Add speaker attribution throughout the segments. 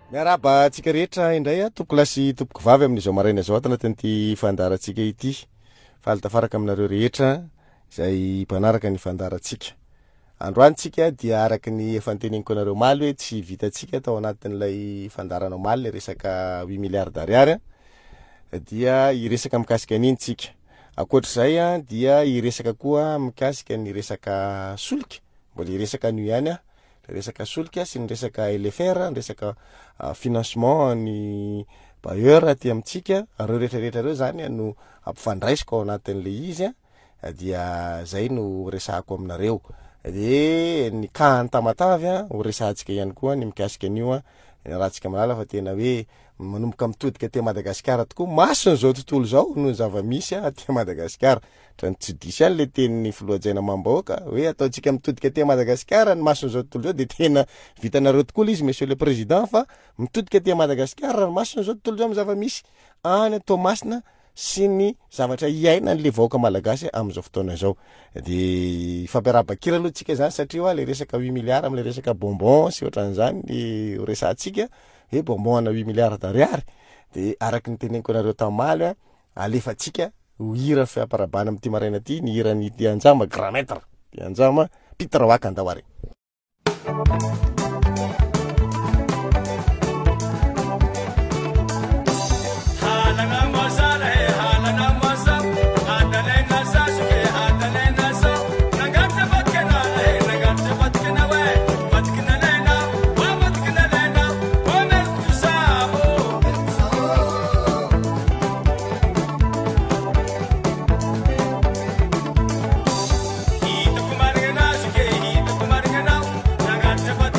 Speaker 1: Miaraba atsika rehetra indray tompoko lasy tompoko vavy amin'izao maraina zao tanatin'ity fandarantsika ity. Faltafaraka aminareo rehetra izay mpanaraka ny fandarantsika. Androantsika dia araky ny efa noteneniko anareo maly hoe tsy vitantsika tao anatin'ilay fandaranao maly le resaka 8 milliards ariary dia iresaka mikasika an'iny tsika. Akoatr'izay dia iresaka koa mikasika ny resaka solika. Mbola iresaka an'io ihany resaka solika sy ny resaka LFR, resaka financement ny bailleur aty amintsika, reo rehetrarehetra reo zany no ampifandraisiko ao anatin'le izy dia zay no resahako aminareo. De ny kan tamatavy ho resahantsika ihany koa ny mikasika an'io rahantsika malala fa tena hoe manomboka mitodika aty Madagasikara tokoa masony zao tontolo zao no zava-misy aty Madagasikara. Trany tsy disy any le tenin'ny filohajaina mambahoaka hoe ataontsika mitodika aty Madagasikara ny masony zao tontolo zao de tena vitanareo tokoa izy monsieur le président fa mitodika aty Madagasikara ny masony zao tontolo zao amin'ny zava-misy any Tomasina sy ny zavatra iaina le vahoaka malagasy amin'izao fotoana zao. De fampiarabakira aloha tsika zany satria le resaka 8 milliards am'le resaka bonbon sy ohatran'izany le resahantsika hoe bonbon ana 8 milliards d'ariary de araky ny teneniko anareo tamaly alefatsika ho hira fiamparabana amin'ity maraina ty ny hirany Dianjama grand maître Dianjama Pitrawaka andawari.
Speaker 2: Hita kumarigana suke, hita kumarigana, nagat sabat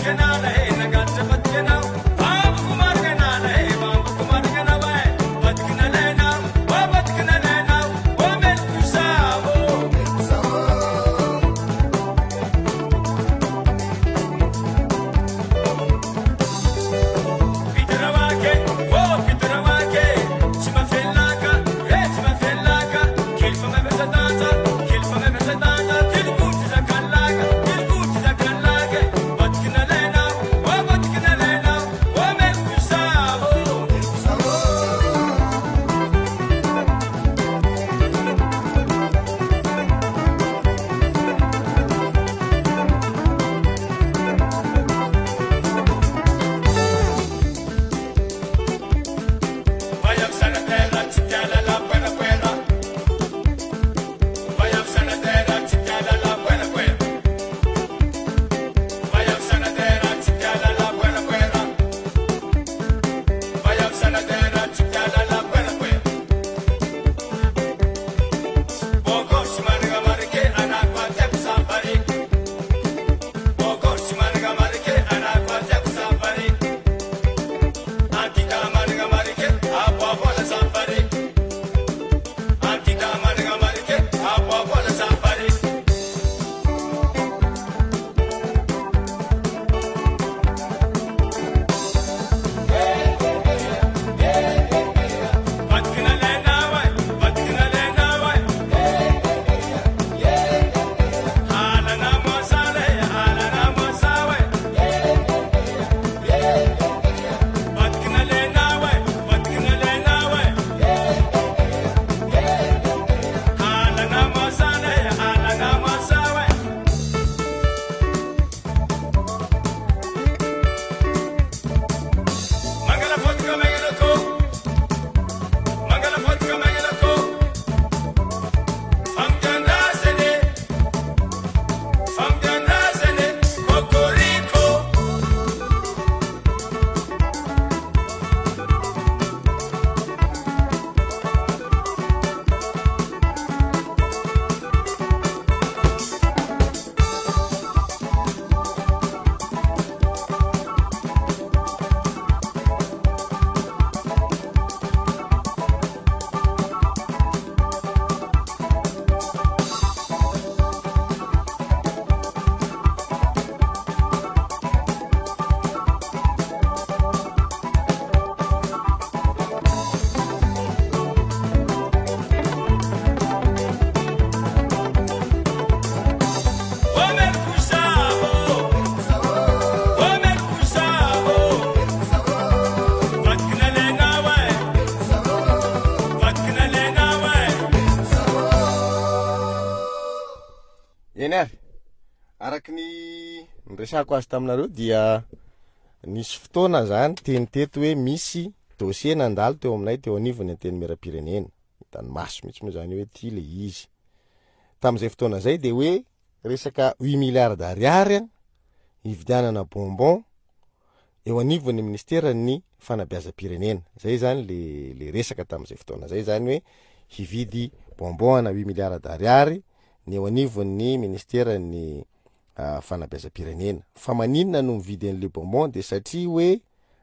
Speaker 1: araky ny resako azy taminareo dia nisy fotoana zany teny teto hoe misy dossier nandalo teo aminay teo anivony teny miram-pirenena tany maso mitsy moa zany hoe ty le izy tamin'izay fotoana zay de hoe resaka 8 milliards d'ariary hividianana bonbon eo anivony ministera ny fanabeazam-pirenena zay zany le resaka tamin'izay fotoana zay zany hoe hividy bonbon ana 8 milliards d'ariary ny eo anivony ministera ny fanabeazam-pirenena fa maninona no mividy an'le bonbon de satria hoe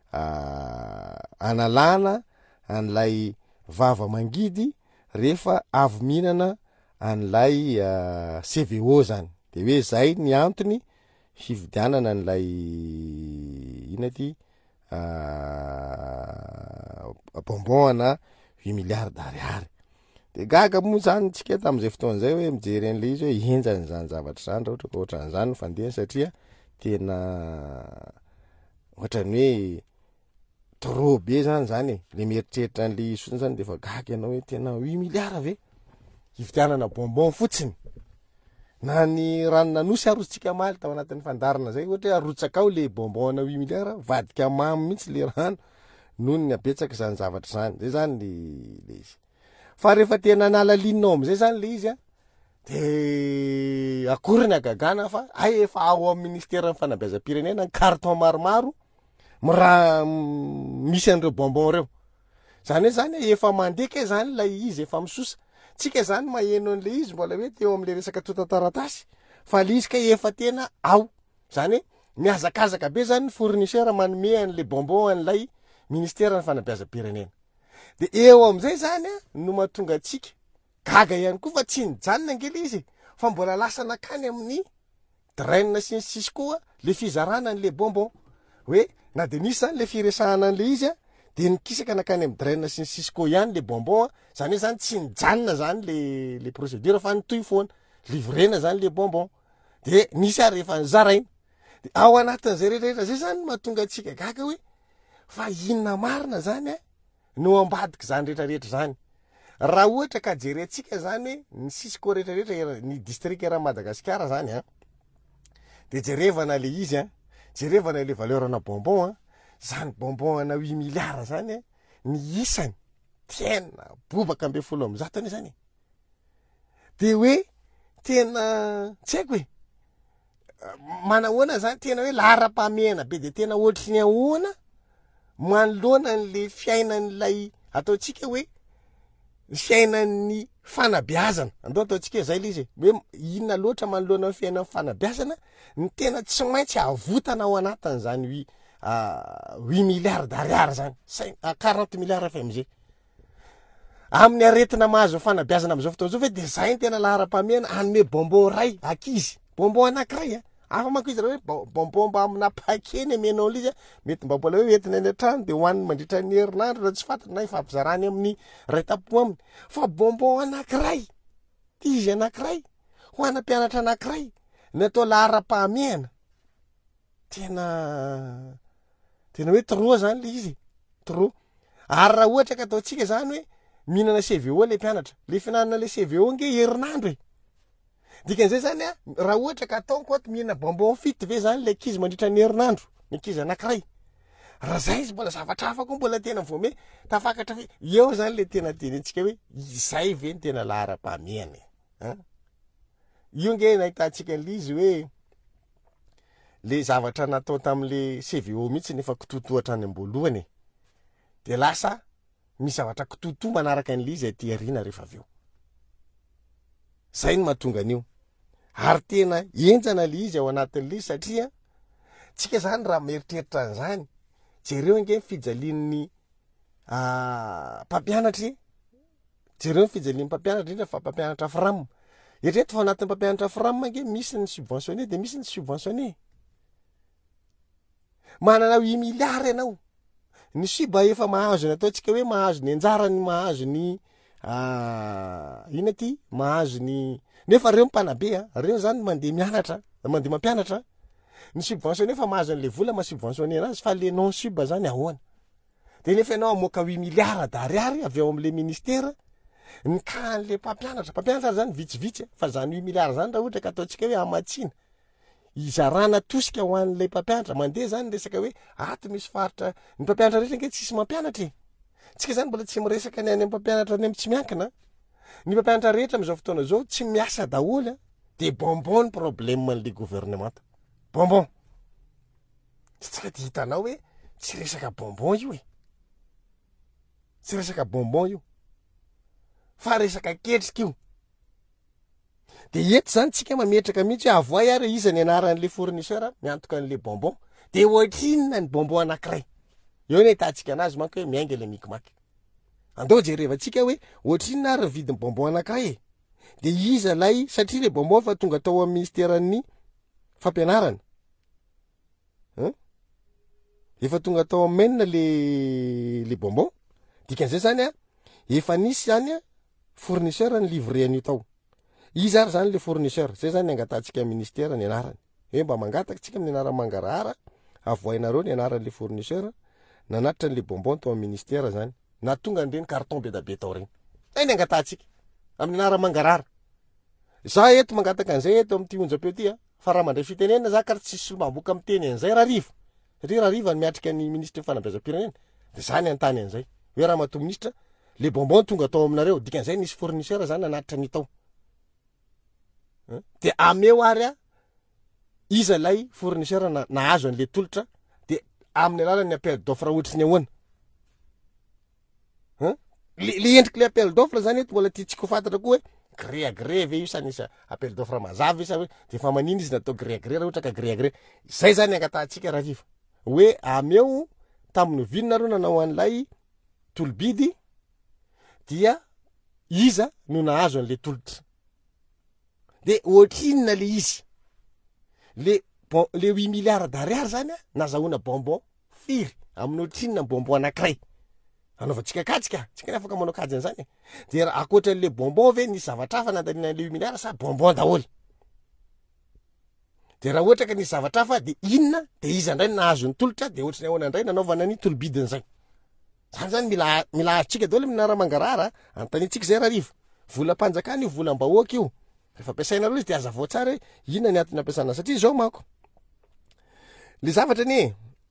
Speaker 1: analana an'lay vava mangidy rehefa avy mihinana an'lay CVO zany de hoe zay ny antony hividianana an'lay inaty bonbon ana 8 milliards d'ariary de gaga moa zany tsika tamin'izay fotoana zay hoe mijery an'le izy hoe henjany zany zavatra zany raha ohatra ka ohatran'izany fandeha satria tena ohatrany hoe trop be zany le mieritreritra an'le sona zany de fa gaga ianao hoe tena 8 milliards ve hividianana bonbon fotsiny na ny ranona nosy arotsika maly tao anatin'ny fandarana zay ohatra hoe arotsaka ao le bonbon na 8 milliards vadika mamy mitsy le rano noho ny abetsaka zany zavatra zany zay zany le izy fa rehefa tena nalalinao am'izay zany le izy de akory ny agagana fa ay efa ao amin'ny ministera ny fanabeazam-pirenena ny carton maromaro misy an'ireo bonbon reo zany hoe zany efa mandeka zany lay izy efa misosa tsika zany maheno an'le izy mbola hoe teo am'le resaka tota-taratasy fa le izy ka efa tena ao zany hoe miazakazaka be zany fournisseur manome an'le bonbon an'lay ministera ny fanabeazam-pirenena de eo am'izay zany no mahatonga atsika gaga ihany koa fa tsy nijanona angely izy fa mbola lasa nakany amin'ny draine sy ny sisy koa le fizarana an'le bonbon hoe na de nisy zany le firesahana an'le izy de nikisaka nakany amin'ny draine sy ny sisy koa ihany le bonbon zany hoe zany tsy nijanona zany le procédure fa nitoy foana livrena zany le bonbon de nisy ary rehefa nizaraina de ao anatin'izay rehetrarehetra zay zany mahatonga atsika gaga hoe fa inona marina zany no ambadiky zany rehetrarehetra zany raha ohatra ka jerentsika zany hoe ny sisy koa rehetrarehetra ny district era Madagasikara zany de jerevana le izy jerevana le valeurana bonbon zany bonbon ana 8 milliards zany ny isany tena bobaka 170 zany de hoe tena tsy haiko hoe manahoana zany tena hoe lahara-pamena be de tena ohatry ny ahoana manoloana an'le fiainan'lay ataotsika hoe fiainan'ny fanabeazana andao ataotsika zay le izy hoe inona loatra manoloana fiainan'ny fanabeazana ny tena tsy maintsy avotana ao anatiny zany 8 milliards d'ariary zany 40 milliards fa am'izay amin'ny aretina mahazo fanabeazana am'izao fotoana zao hoe de zay ny tena lahara-pamena anome bonbon ray akizy bonbon anankiray afa manko izy raha hoe bonbon mba amina pakeny amenao l'izy mety mba mbola hoe entina any an-trano de hoaniny mandritra ny herinandro raha tsy fantatra na ifampizarany amin'ny ray tapo aminy fa bonbon anankiray ty izy anankiray ho ana mpianatra anankiray natao lahara-pahamehana tena hoe trop zany le izy trop ary raha ohatra ka ataotsika zany hoe mihinana CVO le mpianatra le finanana le CVO nge herinandro dikan'izay zany raha ohatra ka atao koa mihinana bonbon fity ve zany le ankizy mandritra ny herinandro ny ankizy anankiray raha zay izy mbola zavatra hafa koa mbola tena vome tafakatra hoe eo zany le tena tenentsika hoe izay ve ny tena lahara-pahamehana io nge nahitantsika an'le izy hoe le zavatra natao tam'le CVO mihitsy nefa kitotohatra any amboalohany de lasa misy zavatra kitoto manaraka an'le izy aty arina rehefa aveo zay ny mahatonga an'io ary tena enjana le izy ao anatin'le satria tsika zany raha mieritreritra an'izany jereo nge fijalian'ny mpampianatry jereo ny fijalian'ny mpampianatra indrindra fa mpampianatra FRAM eritreto fa anatin'ny mpampianatra FRAM nge misy ny subventionné de misy ny subventionné manana 8 milliards ianao ny suba efa mahazo ny ataotsika hoe mahazo ny anjarany mahazo ny ina ty mahazo ny nefa reo mpanabe reo zany mandeha mianatra mandeha mampianatra ny subventionné fa mahazo an'le vola ma subventionné anazy fa le non sub zany ahoana de nefa ianao amoaka 8 milliards d'ariary avy ao am'le ministera ny kan'le mpampianatra zany vitsivitsy fa zany 8 milliards zany raha ohatra ka ataotsika hoe amatsina izarana tosika ho an'ilay mpampianatra mandeha zany resaka hoe ato misy faritra ny mpampianatra rehetra nge tsisy mampianatra tsika zany mbola tsy miresaka ny any amin'ny mpampianatra any amin'ny tsy miankina ny mpampianatra rehetra am'izao fotoana zao tsy miasa daholo de bonbon ny problème an'le gouvernement bonbon tsika de hitanao hoe tsy resaka bonbon io tsy resaka bonbon io fa resaka ketrika io de eto zany tsika mametraka mihitsy hoe avoay ary iza ny anaran'le fournisseur miantoka an'le bonbon de ohatrinona ny bonbon anankiray eo ny ahitantsika anazy manko hoe miainga le mikimaky andao jerevantsika hoe ohatrinona ary vidiny bonbon anankiray de iza lay satria le bonbon fa tonga tao amin'ny ministeran'ny fampianarana efa tonga tao amin'ny menina le bonbon dikan'izay zany efa nisy zany fournisseur ny livre an'io tao izy ary zany le fournisseur zay zany angatantsika ministera ny anarany hoe mba mangataka tsika amin'ny anarany mangarahara avoainareo ny anaran'le fournisseur nanatitra an'le bonbon tao amin'ny ministera zany na tonga an'ireny carton be da be tao reny zay ny angatantsika amin'ny anarany mangarahara za eto mangataka an'izay eto amin'ny ty onjam-peo ty fa raha mandray fitenenana za karaha tsisy solombaboka amin'ny teny an'izay raha rivo satria raha rivo ny miatrika ny ministre fanabezam-pirenena de zany antany an'izay hoe raha mato ministra le bonbon tonga tao aminareo dikan'izay nisy fournisseur zany nanatitra ny tao de ameo ary iza lay fournisseur nahazo an'le tolotra de amin'ny alalan'ny appel d'offre ohatriny ahoana le endriky le appel d'offre zany eto mbola tiatsika ho fantatra koa hoe gré à gré ve io sa nisy appel d'offre mazava isa hoe de fa manino izy natao gré à gré raha ohatra ka gré à gré zay zany angatantsika raha riva hoe ameo tamin'ny vinonareo nanao an'ilay tolobidy dia iza no nahazo an'le tolotra de ohatrinona le izy le 8 milliards d'ariary zany nazahoana bonbon firy amin'ny ohatrinona bonbon anankiray anaovantsika katsika tsika ny afaka manao kajy an'izany de raha akoatran'le bonbon ve nisy zavatra hafa nandaniana le 8 milliards sa bonbon daholo de raha ohatra ka nisy zavatra hafa de inona de iza indray nahazo ny tolotra de ohatrany ahoana indray nanaovana ny tolobidin'izay zany mila azontsika daholo minara mangarahara antanitsika zay raha rivo vola mpanjakana io vola mbahoaka io rehefa ampiasainareo izy de azavao tsara hoe inona ny antony ampiasana satria zao manko le zavatra ny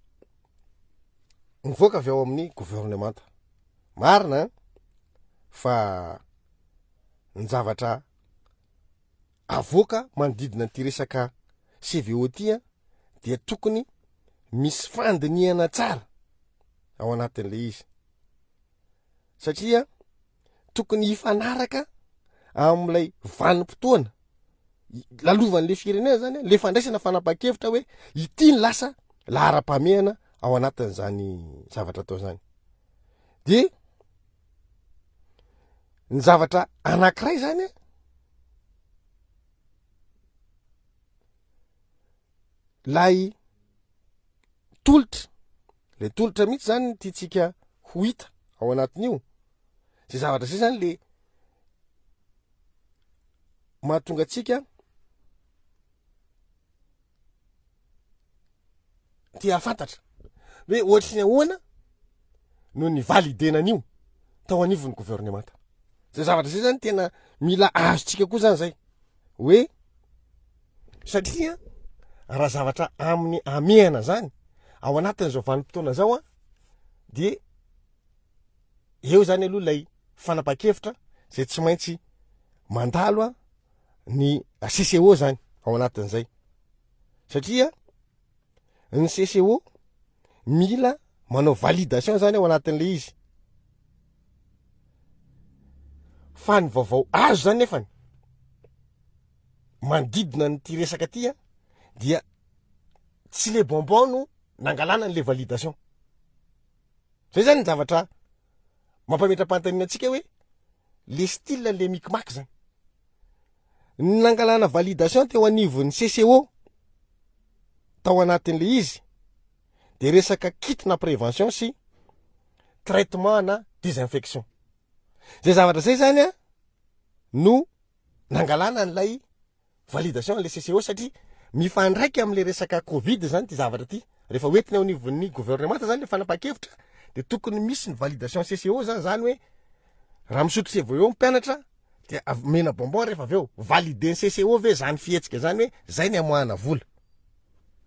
Speaker 1: mivoaka avy ao amin'ny gouvernement marina fa ny zavatra avoaka manodidina ty resaka CVO ty dia tokony misy fandiniana tsara ao anatin'le izy satria tokony hifanaraka am'ilay vanim-potoana lalovan'le firenena zany le fandraisana fanapa-kevitra hoe ity ny lasa lahara-pameana ao anatin'izany zavatra atao zany de ny zavatra anankiray zany lay tolotra le tolotra mihitsy zany tiatsika ho hita ao anatin'io zay zavatra zay zany le mahatonga atsika tia fantatra hoe ohatriny ahoana no ny validenan'io tao anivon'ny gouvernement zay zavatra zay zany tena mila azotsika koa zany zay hoe satria raha zavatra amin'ny amehana zany ao anatin'izao vanim-potoana zao de eo zany aloha lay fanapa-kevitra zay tsy maintsy mandalo ny CCO zany ao anatin'izay satria ny CCO mila manao validation zany ao anatin'le izy fa ny vaovao azo zany nefany manodidina nyty resaka ty dia tsy le bonbon no nangalana n'le validation zay zany ny zavatra mampametra-pantanina atsika hoe le style le mikimaky zany nangalana validation teo anivon'ny CCO tao anatin'le izy de resaka kit na prévention sy traitement na désinfection zay zavatra zay zany no nangalana n'lay validation le CCO satria mifandraiky am'le resaka covid zany ty zavatra ty rehefa hoentina ao anivon'ny gouvernement zany le fanapa-kevitra de tokony misy ny validation CCO zany hoe raha misotro sy avao eo mpianatra de mena bonbon rehefa aveo valide ny CCO ve zany fihetsika zany hoe zay ny amoahana vola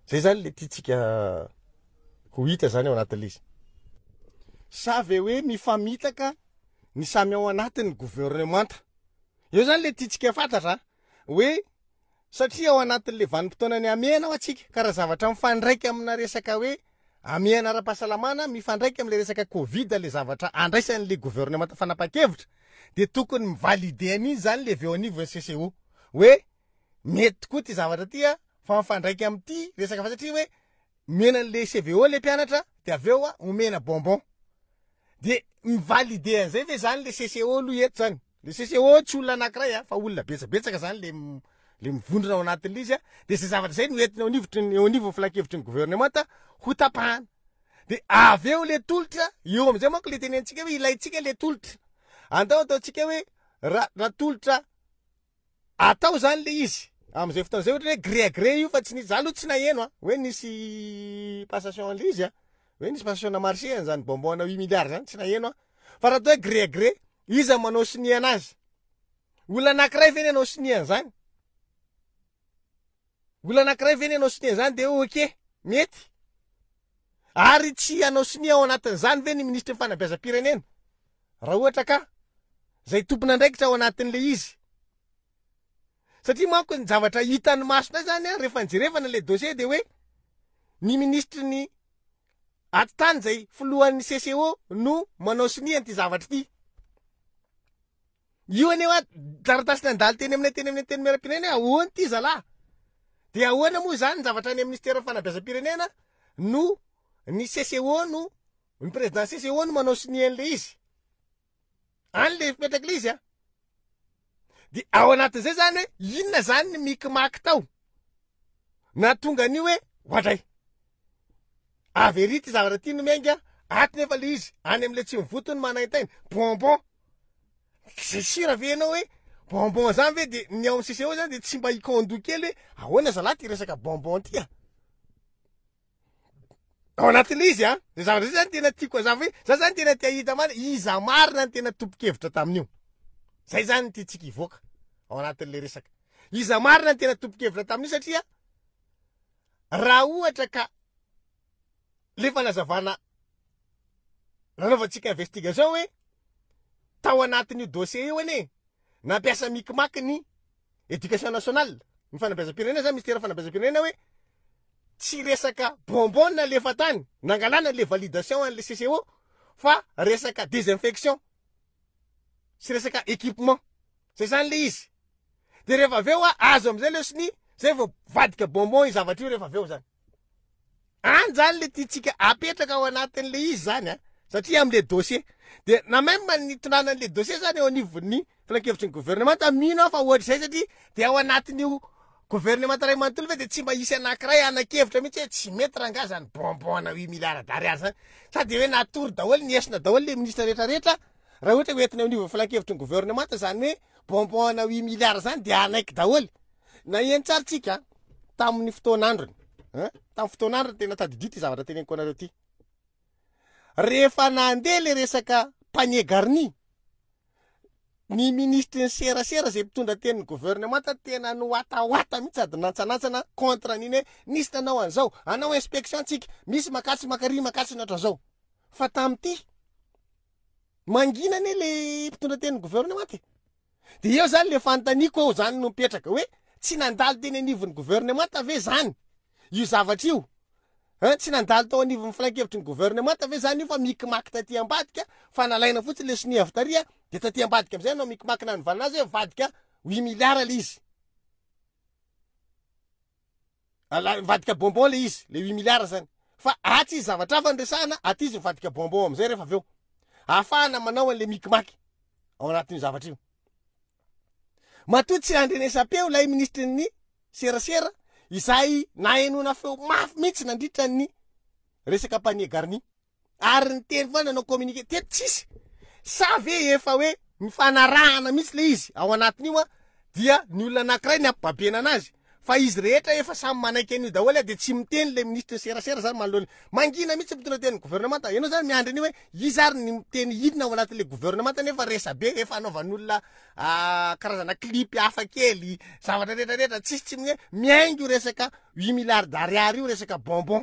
Speaker 1: zay zany le tiatsika ho hita zany ao anatin'le izy sa ve hoe mifamitaka ny samy ao anatin'ny gouvernemanta eo zany le tiatsika fantatra hoe satria ao anatin'le vanim-potoana ny amiana ao atsika karaha zavatra mifandraika amina resaka hoe amiana ara-pahasalamana mifandraika am'le resaka covid le zavatra andraisan'le gouvernemanta fanapa-kevitra de tokony mivalide an'izy zany le aveo anivon'ny CCO hoe mety tokoa ty zavatra ty fa mifandraika am'ty resaka fa satria hoe mena an'le CVO le mpianatra de aveo omena bonbon de mivalide an'izay ve zany le CCO lo eto zany le CCO tsy olona anankiray fa olona betsabetsaka zany le mivondrona ao anatin'le izy de zay zavatra zay no entina eo anivon'ny filan-kevitry ny gouvernemanta ho tapahana de aveo le tolotra eo am'izay manko le tenentsika hoe ilaitsika le tolotra ataotsika hoe raha tolotra atao zany le izy am'izay fotoana zay ohatra hoe gré à gré io fa tsy nisy za aloha tsy naheno hoe nisy passation le izy hoe nisy passation na marché zany bonbon 8 milliards zany tsy naheno fa raha atao hoe gré à gré iza manao sinia anazy olona anankiray veny anao sinia zany olona anankiray veny anao sinia zany de ok mety ary tsy anao sinia ao anatin'izany ve ny ministra ny fanabeazam-pirenena raha ohatra ka zay tompona andraikitra ao anatin'le izy satria manko ny zavatra hitan'ny masona zany rehefa nijerevana le dossier de hoe ny ministry ny atitany zay filohan'ny CCO no manao sinia ty zavatra ty io aneho taratasy nandalo teny aminay teny miaram-pirenena ahoany ty zalahy de ahoana moa zany ny zavatra any amin'ny ministère fanabeazam-pirenena no ny CCO no ny président CCO no manao sinia an'le izy any le fipetraky le izy de ao anatin'izay zany hoe inona zany ny mikimaky tao na tonga an'io hoe ohatray avery ty zavatra ty no miainga aty nefa le izy any am'le tsy mivotony manaitainy bonbon zay sira ve anao hoe bonbon zany ve de ny ao amin'ny CCO zany de tsy mba ikondo kely hoe ahoana zalahy ty resaka bonbon ty ao anatin'le izy de zavatra zay zany tena tiako azava hoe za zany tena tia hita mana iza marina ny tena tompo-kevitra tamin'io zay zany ny tiatsika ivoaka ao anatin'le resaka iza marina ny tena tompo-kevitra tamin'io satria raha ohatra ka le fanazavana nanaovantsika investigation hoe tao anatin'io dossier io ane nampiasa mikimaky ny éducation nationale ny fanabeazam-pirenena zany ministère fanabeazam-pirenena hoe tsy resaka bonbon na lefa tany nangalana le validation an'le CCO fa resaka désinfection sy resaka équipement zay zany le izy de rehefa aveo azo am'izay le sini zay vao vadika bonbon i zavatra io rehefa aveo zany any zany le tiatsika apetraka ao anatin'le izy zany satria am'le dossier de na même nitondrana an'le dossier zany eo anivon'ny filan-kevitry ny gouvernemanta mino fa ohatra zay satria de ao anatin'io gouvernemanta ray manontolo ve de tsy mba hisy anankiray anakevitra mihitsy hoe tsy mety raha nga zany bonbon na 8 milliards d'ariary zany sady hoe natory daholo niesina daholo le ministra rehetrarehetra raha ohatra hoe entina anivon'ny filan-kevitry ny gouvernemanta zany hoe bonbon na 8 milliards zany de anaiky daholo na eny tsara tsika tamin'ny fotoan'androny tamin'ny fotoan'androny tena tadidity ty zavatra teneniko anareo ty rehefa nandeha le resaka panier garni ny ministre ny serasera zay mpitondra tenin'ny gouvernemanta tena noatahoata mihitsy sady nantsanantsana contre an'iny hoe nisy nanao an'izao anao inspection tsika misy makasy makary makasy natra zao fa tam'ty manginany le mpitondra tenin'ny gouvernemanta de eo zany le fantaniko eo zany no mipetraka hoe tsy nandalo teny anivon'ny gouvernemanta ve zany io zavatra io tsy nandalo tao anivon'ny filan-kevitry ny gouvernemanta ve zany io fa mikimaky taty ambadika fa nalaina fotsiny le sonia avy taria de taty ambadika am'izay anao mikimaky na nyvalina azy hoe vadika 8 milliards le izy vadika bonbon le izy le 8 milliards zany fa atsy izy zavatra hafa ndresahana aty izy mivadika bonbon am'izay rehefa aveo ahafahana manao an'le mikimaky ao anatin'io zavatra io matoa tsy andrenesapeo lay ministre ny serasera izay nahenona feo mafy mihitsy nandritra ny resaka panier garni ary ny teny fa nanao communiqué teto tsisy sa ve efa hoe mifanarahana mihitsy le izy ao anatin'io dia ny olona anankiray ny ampibabena anazy fa izy rehetra efa samy manaiky an'io daholo de tsy miteny le ministre serasera zany manoloana mangina mihitsy mitondra teny gouvernemanta ianao zany miandry an'io hoe izy ary ny miteny inona ao anatin'le gouvernemanta nefa resa be efa anaovan'olona karazana clip hafa kely zavatra rehetrarehetra tsisy tsy hoe miaingo resaka 8 milliards d'ariary io resaka bonbon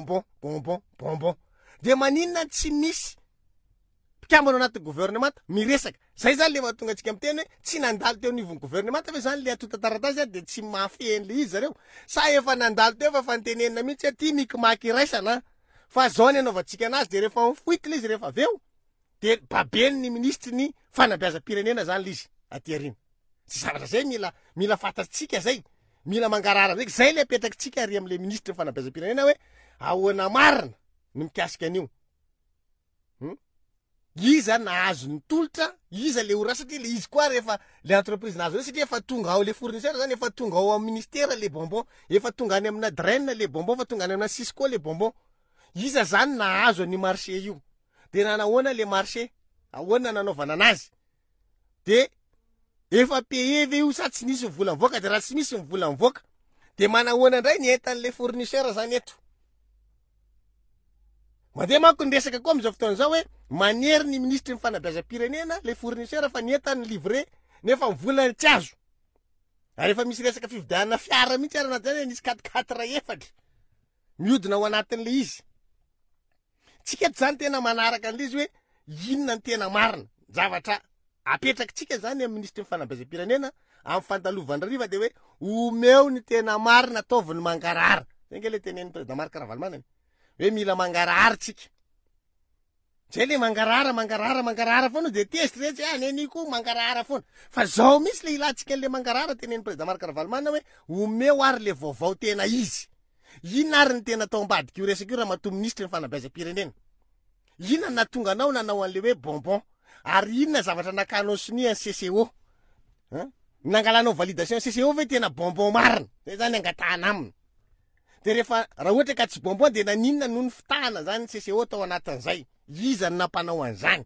Speaker 1: de maninona tsy misy mpikambana anaty gouvernemanta miresaka zay zany le mahatonga antsika miteny hoe tsy nandalo teo nivon'ny gouvernemanta fa zany le atota taratasy de tsy mafeny le izy zareo sa efa nandalo teo fa fantenenina mihitsy ty mikimaky raisana fa zao ny anaovantsika anazy de rehefa mifoity le izy rehefa aveo de babeny ny ministry ny fanabeazam-pirenena zany le izy aty arina tsy zavatra zay mila fantatsika zay mila mangarara ndraiky zay le apetrakytsika ary am'le ministry ny fanabeazam-pirenena hoe ahoana marina no mikasika an'io iza nahazo ny tolotra iza le ora satria le izy koa rehefa le entreprise nahazo reo satria efa tonga ao le fournisseur zany efa tonga ao amin'ny ministère le bonbon efa tonga any amina draine le bonbon fa tonga any amina Cisco le bonbon iza zany nahazo ny marché io de nanahoana le marché ahoana nanaovana anazy de efa paye ve io sa tsy nisy vola mivoaka de raha tsy misy vola mivoaka de manahoana indray ny entan'le fournisseur zany eto mandeha manko ny resaka koa am'izao fotoana zao hoe manery ny ministry ny fanabeazam-pirenena le fournisseur fa ny entany livrer nefa mivola tsy azo ary efa misy resaka fividianana fiara mihitsy ary anaty zany nisy 4x4 efatra miodina ao anatin'le izy tsika tsy zany tena manaraka an'le izy hoe inona ny tena marina zavatra apetrakytsika zany amin'ny ministry ny fanabeazam-pirenena amin'ny fandalovana riva de hoe omeo ny tena marina ataovy ny mangarara zay nge le tenen'ny président Marc Ravalomanana hoe mila mangarara tsika zay le mangarara foana de testretsy neniko mangarara foana fa zao misy le ilantsika le mangarara tenen'ny président Marc Ravalomanana hoe omeo ary le vaovao tena izy inona ary ny tena tao ambadiky io resaka io raha mato ministry ny fanabeazam-pirenena inona natonga anao nanao an'le hoe bonbon ary inona zavatra nakanao sini ny CCO nangalanao validation CCO ve tena bonbon marina zay zany angatahana aminy de rehefa raha ohatra ka tsy bonbon de naninona noho ny fitahana zany CCO tao anatin'izay iza ny nampanao an'izany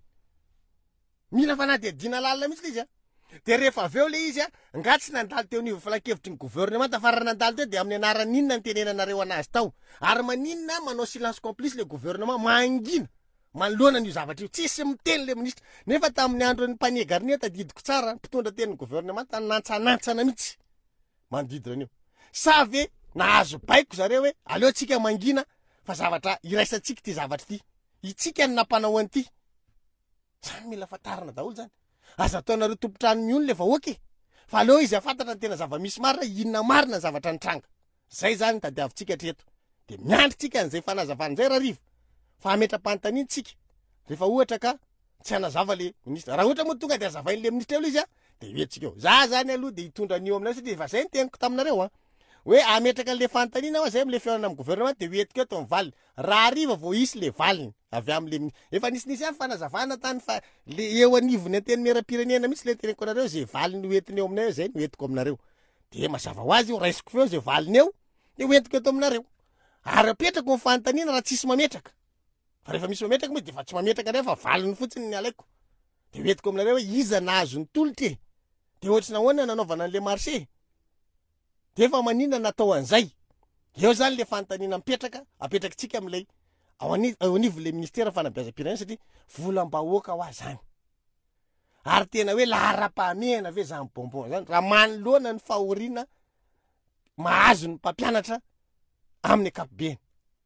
Speaker 1: mila fanadihadiana lalina mihitsy le izy de rehefa aveo le izy nga tsy nandalo teo nivo fala-kevitry ny gouvernemanta fa raha nandalo teo de amin'ny anarany inona ny tenenanareo anazy tao ary maninona manao silence complice le gouvernement mangina manoloana n'io zavatra io tsisy miteny le ministre nefa tamin'ny andro ny Panier Garnier tadidiko tsara mpitondra teny gouvernemanta nantsanantsana mihitsy mandidina an'io sa ve nahazo baiko zareo hoe aleo tsika mangina fa zavatra iraisantsika ty zavatra ty itsika ny nampanao an'ity zany mila fatarina daholo zany aza ataonareo tompotrano miony le vahoaky fa aleo izy afantatra ny tena zava-misy marina inona marina zavatra nitranga zay zany tadiavintsika hatreto de miandritsika an'izay fanazavan'izay raha riva fa ametra-panontaniana tsika rehefa ohatra ka tsy hanazava le ministre raha ohatra moa tonga de azavain'le ministre eo izy de hoetsika eo za zany aloha de hitondra an'io aminay satria efa zay ny teniko taminareo hoe ametraka an'le fanontaniana ao zay am'le fiainana amin'ny gouvernement de hoetika eo tao amin'ny valiny raha riva vao isy le valiny avy am'le efa nisy any fanazavana tany fa le eo anivony anteny meram-pirenena mihitsy le teneko anareo zay valiny hoentiny eo aminay zay hoetiko aminareo de mazava ho azy io raisiko feo zay valiny eo de hoentiko eto aminareo ary apetrako ny fanontaniana raha tsisy mametraka fa rehefa misy mametraka moa de fa tsy mametraka ndray fa valiny fotsiny ny alaiko de hoetiko aminareo hoe iza nahazo ny tolotra de ohatsy nahoana nanaovana an'le marché de efa maninona natao an'izay eo zany le fanontaniana mipetraka apetrakytsika am'lay ao anivo le ministère fanabeazam-pirenena satria volam-bahoaka ho azy zany ary tena hoe lahara-pahamehana ve zany bonbon zany raha manoloana ny fahoriana mahazo ny mpampianatra amin'ny ankapobeny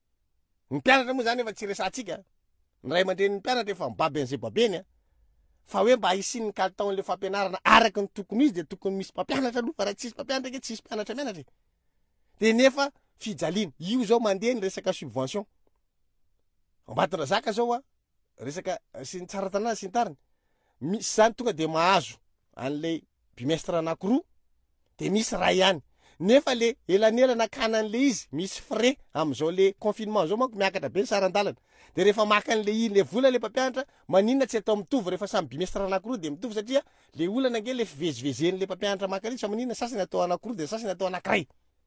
Speaker 1: ny mpianatra moa zany efa tsy resantsika ny ray aman-dreniny mpianatra efa mibaby an'izay babeny fa hoe mba hisiny ny kalitaon'le fampianarana araky ny tokony izy de tokony misy mpampianatra aloha fa raha tsisy mpampianatra ke tsisy mpianatra mianatra de nefa fijaliana io zao mandeha ny resaka subvention ambatondra zaka zao resaka sy ny tsara tanàna sy ny tariny misy zany tonga de mahazo an'le bimestre anankiroa de misy ray ihany nefa le elanelana kanan'le izy misy frais am'izao le confinement zao manko miakatra be ny sarandalana de rehefa maka an'le le vola le mpampianatra maninona tsy atao mitovy rehefa samy bimestre anankiroa de mitovy satria le olana nge le fivezivezen'le mpampianatra maka izy fa maninona sasany atao anankiroa de sasany atao anankiray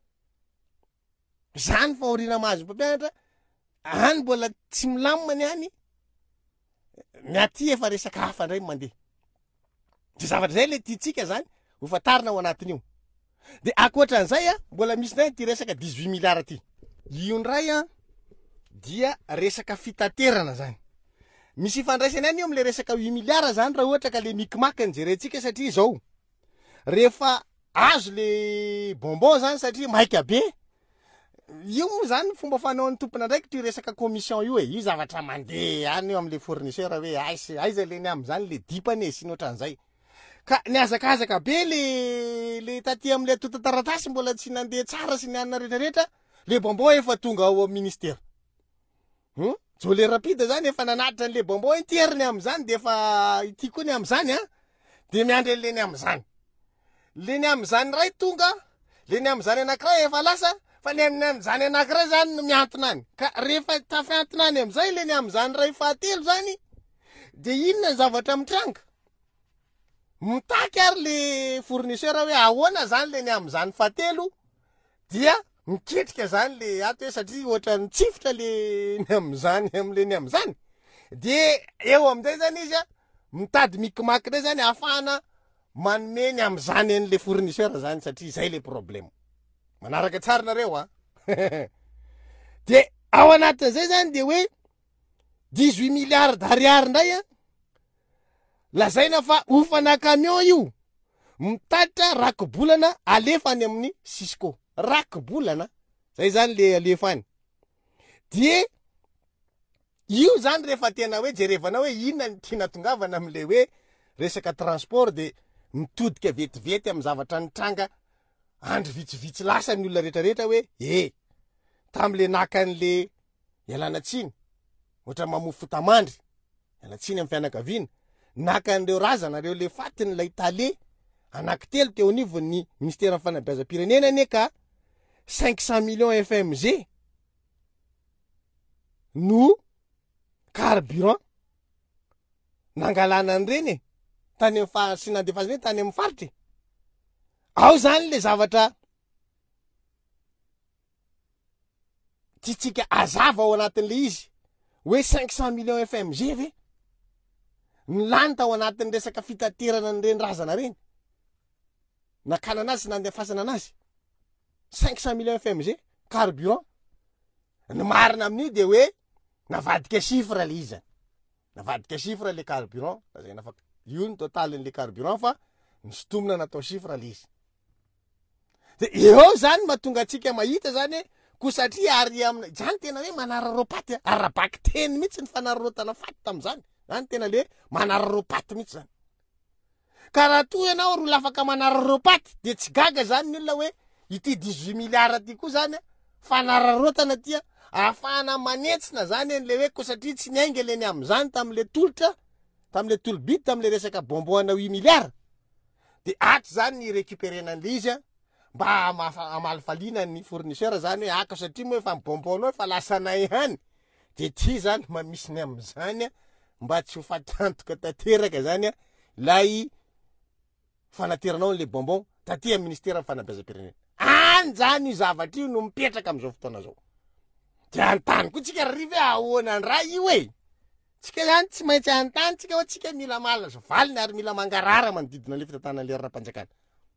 Speaker 1: zany fahoriana mahazo mpampianatra any mbola tsy milamina any miaty efa resaka hafa ndray mandeha de zavatra zay le tiatsika zany ho fatarina ao anatin'io De akoatran'izay mbola misy nay ty resaka 18 milliards ty. Io ndray dia resaka fitaterana zany. Misy ifandraisany any io am'le resaka 8 milliards zany raha ohatra ka le mikimakiny jerentsika satria zao. Rehefa azo le bonbon zany satria maika be. Io moa zany fomba fanaon'ny tompona ndraiky ty resaka commission io io zavatra mandeha any eo am'le fournisseur hoe aiza le ny am'zany le dipany sy ohatran'izay. Ka niazakazaka be le taty am'le tota-taratasy mbola tsy nandeha tsara sy nianana rehetrarehetra, le bonbon efa tonga ao amin'ny ministère. Jolé rapide zany efa nanatitra an'le bonbon iteriny am'zany de efa ity koa ny am'zany de miandry le ny am'zany. Le ny am'zany ray tonga, le ny am'zany anankiray efa lasa, fa le ny am'zany anankiray zany no miantona any. Ka rehefa tafiantona any am'zay le ny am'zany ray fahatelo zany, de inona ny zavatra mitranga? Mitaky ary le fournisseur hoe ahoana zany le ny am'zany fahatelo, dia miketrika zany le ato hoe satria ohatra ny tsifitra le ny am'zany am'le ny am'zany. De eo am'izay zany izy mitady mikimaky ndray zany ahafahana manome ny am'zany an'le fournisseur zany satria zay le problème. Manaraka tsara nareo De ao anatin'izay zany de hoe 18 milliards d'ariary ndray lazaina fa ofana camion io mitatra rakobolana alefany amin'ny Cisco. Rakobolana zay zany le alefany. De io zany rehefa tena hoe jerevana hoe inona ny tiana tongavana am'le hoe resaka transport de mitodika vetivety am' zavatra nitranga andro vitsivitsy lasa ny olona rehetrarehetra hoe tam'le nakan'le ialana tsiny ohatra mamofo tamandry ialana tsiny am' fianakaviana nakan'ireo razanareo le fatiny lay tale anankitelo teo anivon'ny ministère fanabeazam-pirenena ane ka 500 millions FMG no carburant nangalana an'ireny tany amin'ny sy nandefasany tany amin'ny faritry. Ao zany le zavatra tsitsika azava ao anatin'le izy hoe 500 millions FMG ve nilany tao anatin'ny resaka fitaterana n'ireny razana reny nakana anazy sy nandefasana anazy 500 millions FMG carburant. Ny marina amin'io de hoe navadika chiffre le izy. Navadika chiffre le carburant, zay nafa io ny totalin'le carburant fa nisotomona natao chiffre le izy. De eo zany mahatonga atsika mahita zany ko satria ary amina zany tena hoe manararopaty arabaky teny mihitsy ny fanararotana faty tam'zany. Zany tena le manararopaty mihitsy zany. Ka raha toa ianao ro lafaka manararopaty de tsy gaga zany ny olona hoe ity 18 milliards ty koa zany fanararotana tia ahafahana manetsina zany an'le hoe ko satria tsy niainga le ny am'zany tam'le tolotra, tam'le tolobity, tam'le resaka bonbon 8 milliards. De aty zany ny récupérena an'le izy mba amalifaliana ny fournisseur zany hoe aka satria moa efa bonbonao efa lasanay hany. De ty zany mamisy ny am'zany mba tsy ho fatantoka tanteraka zany lay fanateranao le bonbon taty amin'ny ministère fanabeazam-pirenena. Any zany io zavatra io no mipetraka am'izao fotoana zao. De antany koa tsika rive ahoana ny raha io tsika zany tsy maintsy antany tsika hoe tsika mila malazo valiny ary mila mangarara manodidina le fitantanana le ara-panjakana.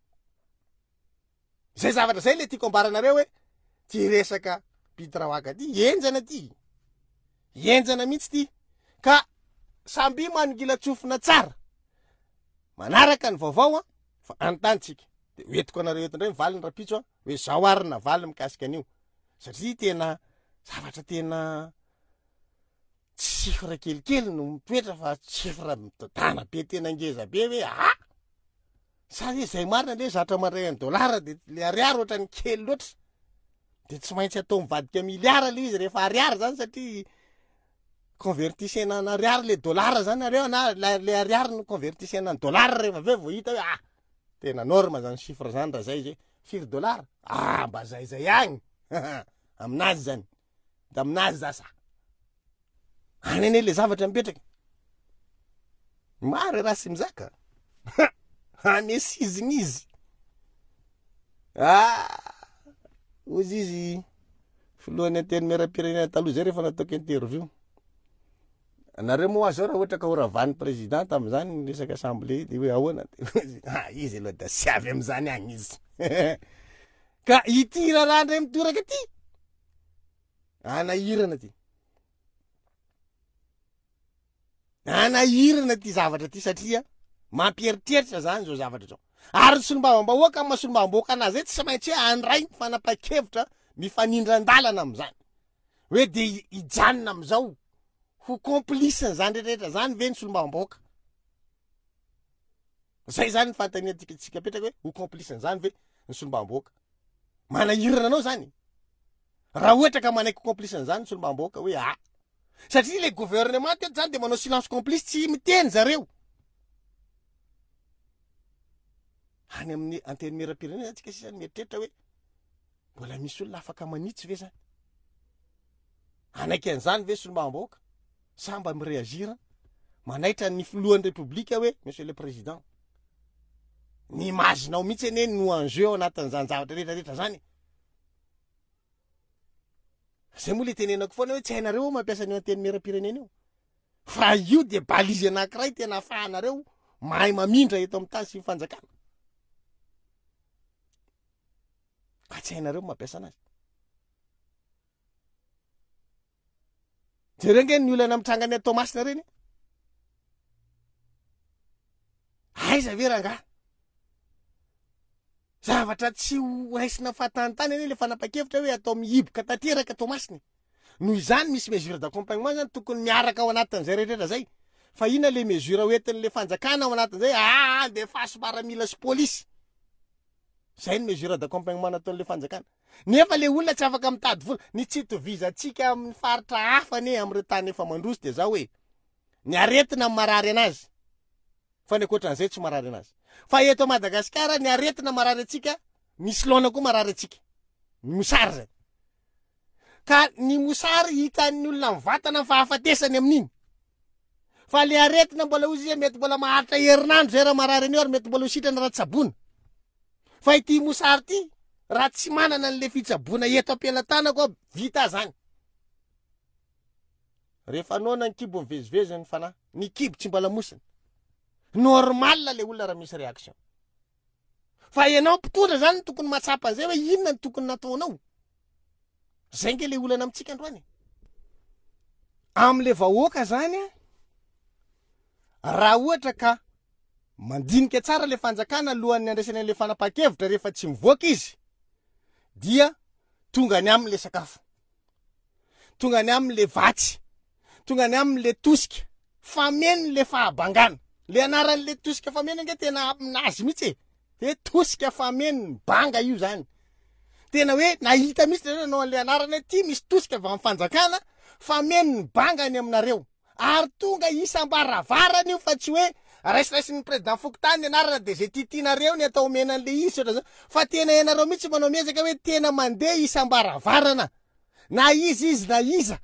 Speaker 1: Zay zavatra zay le tiako ambaranareo hoe ty resaka Pitraoaka ty enjana ty. Enjana mihitsy ty. Ka samby manongila tsofina tsara. Manaraka ny vaovao fa antantsika. De hoentiko anareo eto indray valiny rapitso hoe zao ary na valy mikasika an'io. Satria tena zavatra tena chiffre kelikely no mitoetra fa chiffre mitotana be tena ngeza be hoe sa zay marina le zatra mandray ny dollara de le ariary ohatra ny kely loatra. De tsy maintsy atao mivadika miliara le izy rehefa ariary zany satria convertissena en ariary le dollara zany nareo na le ariary no convertissena en dollara rehefa aveo vao hita hoe tena norme zany chiffre zany raha zay zay firy dollara mba zay agny aminazy zany da aminazy zasa any ane le zavatra mipetraka maro raha sy mizaka anesiziny izy ozy izy filohan'ny anteny miara-pirenena taloha zay rehefa nataoko interview Anareo moa zao raha ohatra ka oravan'ny président am'izany ny resaka assemblée de hoe ahoana izy aloha da sy avy am'izany agny izy ka ity raha ndray mitoraka ty anahirana ty zavatra ty satria mampieritseritra zany zao zavatra zao ary solombavambahoaka amin'ny masolombavambahoaka anazy tsy maintsy hoe andray fanapa-kevitra mifanindran-dalana am'izany hoe de ijanona am'izao ho complice zany rehetrarehetra zany ve ny solombavambahoaka zay zany ny fantaniantsika petraka hoe ho complice zany ve ny solombavambahoaka manahirana anao zany raha ohatra ka manaiky complice zany ny solombavambahoaka hoe satria le gouvernement eto zany de manao silence complice tsy miteny zareo any amin'ny anteny mera-pirenena tsika sisany mieritreritra hoe mbola misy olona afaka manitsy ve zany anaiky an'izany ve solombavambahoaka sa mba mireagira manaitra ny filohan'ny république hoe monsieur le président ny imaginao mihitsy ene no enjeu anatin'izany zavatra rehetrarehetra zany zay moa le tenenako foana hoe tsy hainareo mampiasa ny anteny mera-pirenena io fa io de balizy anankiray tena ahafahanareo mahay mamindra eto amin'ny tany sy fanjakana ka tsy hainareo mampiasa anazy jereo nge ny olana mitrangany atao masina reny aiza ve rangah zavatra tsy ho raisina fahatanytany ane le fanapa-kevitra hoe atao mihiboka tanteraka atao masiny noho izany misy mesure d'accompagnement zany tokony miaraka ao anatin'izay rehetrarehetra zay fa ina le mesure hoentin'le fanjakana ao anatin'izay de fahasobaramila sy polisy zay ny mesure d'accompagnement nataon'le fanjakana nefa le olona tsy afaka mitady vola ny tsy tovizatsika amin'ny faritra hafa ne am'ireo tany efa mandroso de zao hoe ny aretina marary anazy fa ny ankoatran'izay tsy marary anazy fa eto Madagasikara ny aretina marary atsika misy laona koa marary atsika mosary zay ka ny mosary hitan'ny olona mivatana fahafatesany amin'iny fa le aretina mbola ozy mety mbola maharitra herinandro zay raha marary anio ary mety mbola ho sitrana raha-tsabona fa ity mosary ty raha tsy manana an'le fitsabona eto am-pelatana koa vita zany rehefa noana ny kibo mivezivezy ny fanahy ny kibo tsy mbola mosina normal le olona raha misy réaction fa ianao mpitondra zany tokony matsapa an'izay hoe inona ny tokony nataonao zay nge le olana amitsika androany am'le vahoaka zany raha ohatra ka mandinika tsara le fanjakana alohan'ny andraisany an'le fanapa-kevitra rehefa tsy mivoaka izy dia tonga ny am'le sakafo tonga ny am'le vatsy tonga ny am'le tosika fameny le fahabangana le anaran'le tosika fameny nge tena aminazy mihitsy de tosika fameny banga io zany tena hoe nahita mihitsy nanao an'le anarana ty misy tosika avy amin'ny fanjakana fameny banga ny aminareo ary tonga isam-baravarana io fa tsy hoe raisiraisin'ny président Fokotany anarana de zay titinareo ny atao menan'le izy otra zao fa tena ianareo mihitsy manao miezaka hoe tena mandeha isam-baravarana na izy na iza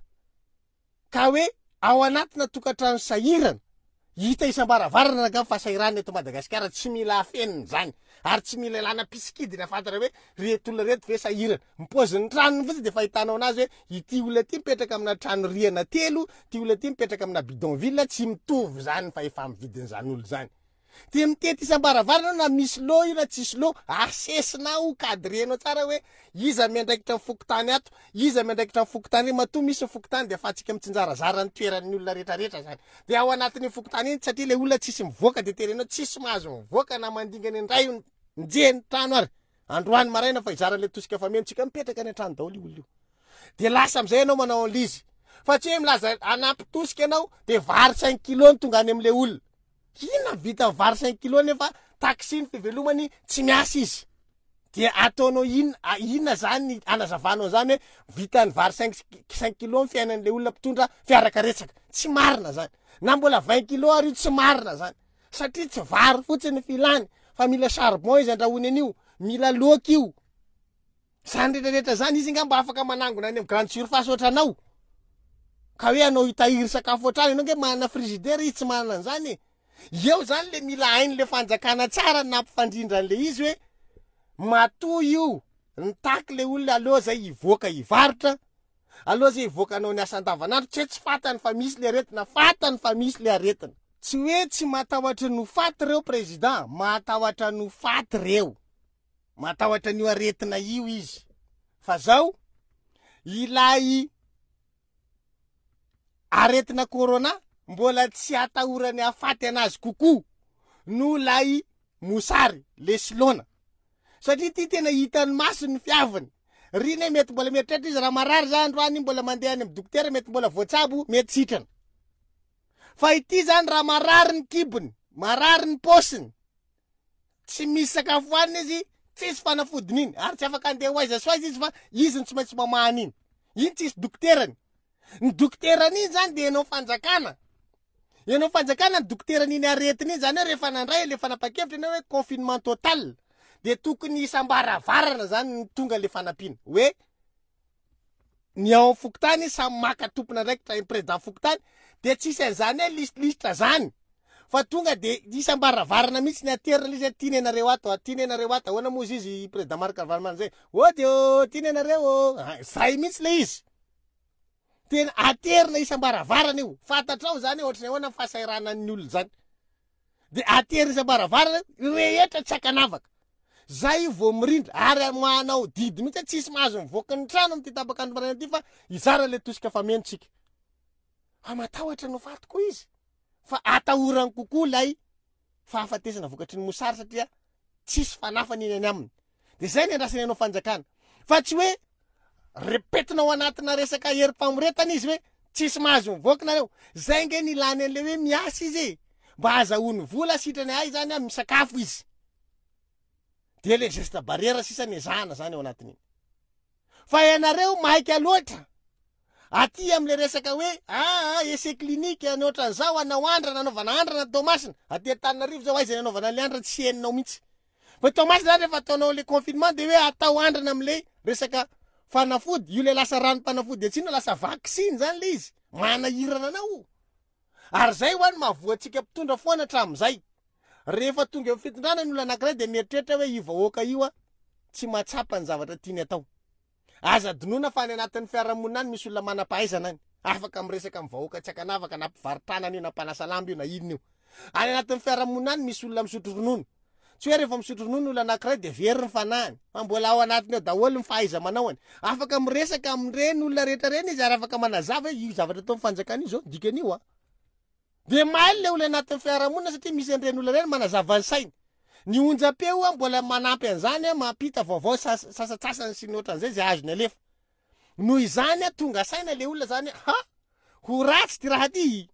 Speaker 1: ka hoe ao anatina tokantrano sahirana hita isam-baravarana naga fa sahirana eto Madagasikara tsy mila afeniny zany ary tsy mila lana pisikidina fantatra hoe reto olona reto ve sahirana mipoziny tranony fotsy de fahitanao anazy hoe ity olona ty mipetraka amina trano riana telo ty olona ty mipetraka amina bidonville tsy mitovy zany fa efa mividiny zany olo zany ty mitety isam-baravarana na misy lo io na tsisy lo asesinao cadrenao tsara hoe iza miandraikitra amin'ny Fokotany ato iza miandraikitra amin'ny Fokotany matoa misy Fokotany de afatsika mitsinjarazara ny toeran'ny olona rehetrarehetra zany de ao anatin'ny Fokotany iny satria le olona tsisy mivoaka de terenao tsisy mahazo mivoaka na mandingany indray njeny trano ary androany maraina fa izaran'le tosika famentsika mipetraka any an-trano daholo io olona io de lasa am'izay anao manao an'lizy fa tsy hoe milaza anampy tosika anao de vary 5 kilony tonga any am'le olona ina vita vary 5 kilony nefa taksiny fivelomany tsy miasa izy de ataonao inona zany anazavanao zany hoe vitany vary 5 kilony fiainan'le olona mpitondra fiarakaretsaka tsy marina zany na mbola 20 kilo ary io tsy marina zany satria tsy vary fotsiny filany fa mila charbon izy andrahony an'io mila loky io zany rehetrarehetra zany izy nga mba afaka manangona any amin'ny grande surface ohatranao ka hoe anao hitahiry sakafo ohatrany anao nge manana frigidera izy tsy manana an'izany eo zany le mila hain'le fanjakana tsara nampifandrindran'le izy hoe matoa io nitaky le olona aloha zay hivoaka hivarotra aloha zay ivoakanao ny asa andavanandro tsy fatany fa misy le aretina fatany fa misy le aretina tsy hoe tsy matahotra no faty reo président matahotra no faty reo matahotra n'io aretina io izy fa zao ilay aretina corona mbola tsy atahorany afaty anazy kokoa no lay mosary le silona satria ty tena hitany maso ny fiavany rine mety mbola mieritreritra izy raha marary za androany mbola mandeha any amin'ny dokotera mety mbola voatsabo mety sitrana fa ity zany raha marary ny kibony marary ny posiny tsy misy sakafo hoaniny izy tsisy fanafodiny iny ary tsy afaka andeha hoaiza soaiza izy fa izy ny tsy maintsy mamahany iny tsisy dokterany ny dokterany iny zany de ianao fanjakana ny dokterany iny aretiny iny zany hoe rehefa nandray le fanapa-kevitra ianao hoe confinement total de tokony isam-baravarana zany ny tonga le fanampiana hoe ny ao fokotany samy maka tompona andraikitra président fokotany de tsisy an'izany hoe lisitra zany fa tonga de isam-baravarana mihitsy ny aterina le izy tiany anareo ato tiany anareo ato ahoana moa izy président Marc Ravalomanana zay ody tiany anareo zay mihitsy le izy tena aterina isam-baravarana io fantatrao zany ohatrany ahoana fahasairana ny olona zany de aterina isam-baravarana rehetra tsy akanavaka zay vo mirindra ary manao didy mihitsy tsisy mahazo mivoaka ny trano amty tabakandro marana ty fa izara le tosika fa mentsika matahotra no faty koa izy fa atahorany kokoa lay fahafatesana vokatry ny mosary satria tsisy fanafany iny any aminy de zay ny andrasany ianao fanjakana fa tsy hoe repetinao anatina resaka herim-pamoretana izy hoe tsisy mahazo mivoaka nareo zay nge nilany an'le hoe miasa izy mba azahoany vola sitrany ay zany misakafo izy de le geste barrière sisany ezahana zany ao anatin'iny fa ianareo maika loatra aty am'le resaka hoe essai clinique any ohatran'izao anao andrana anaovana andrana Tomasina aty Antananarivo zao aiza anaovana le andrana tsy heninao mihitsy fa Tomasina zany rehefa ataonao le confinement de hoe atao andrana am'le resaka fanafody io le lasa ranom-panafody atsino lasa vaccine zany le izy manahirana anao ary zay hoany mahavoatsika mpitondra foana hatram'izay rehefa tonga eo fitondrana ny olona anankiray de mieritreritra hoe io vahoaka io tsy mahatsapa ny zavatra tiany atao aza donona fa any anatin'ny fiarahamonina any misy olona manam-pahaizana any afaka miresaka amin'ny vahoaka tsy akanavaka na mpivaritranany io na mpanasa lamba io na inona io any anatin'ny fiarahamonina any misy olona misotro ronono tsy hoe rehefa misotro ronono olona anankiray de very ny fanahany fa mbola ao anatiny ao daholo ny fahaiza manao any afaka miresaka amin'ireny olona rehetra reny izy ary afaka manazava hoe io zavatra atao fanjakana io zao dikan'io de maily le olona anatin'ny fiarahamonina satria misy an'ireny olona reny manazava ny sainy ny onjam-peo mbola manampy an'izany mampita vaovao sasatsasany sy ny ohatran'izay zay azony alefa noho izany tonga saina le olona zany ho ratsy ty raha ty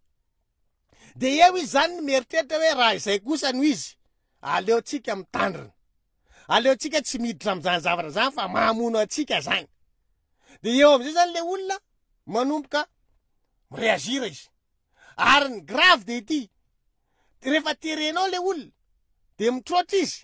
Speaker 1: de eo izy zany ny mieritreritra hoe raha izay kosa no izy aleotsika mitandrina aleotsika tsy miditra am'zany zavatra zany fa mahamono atsika zany de eo am'izay zany le olona manomboka mireagira izy ary ny grave de ity rehefa terenao le olona de mitroatra izy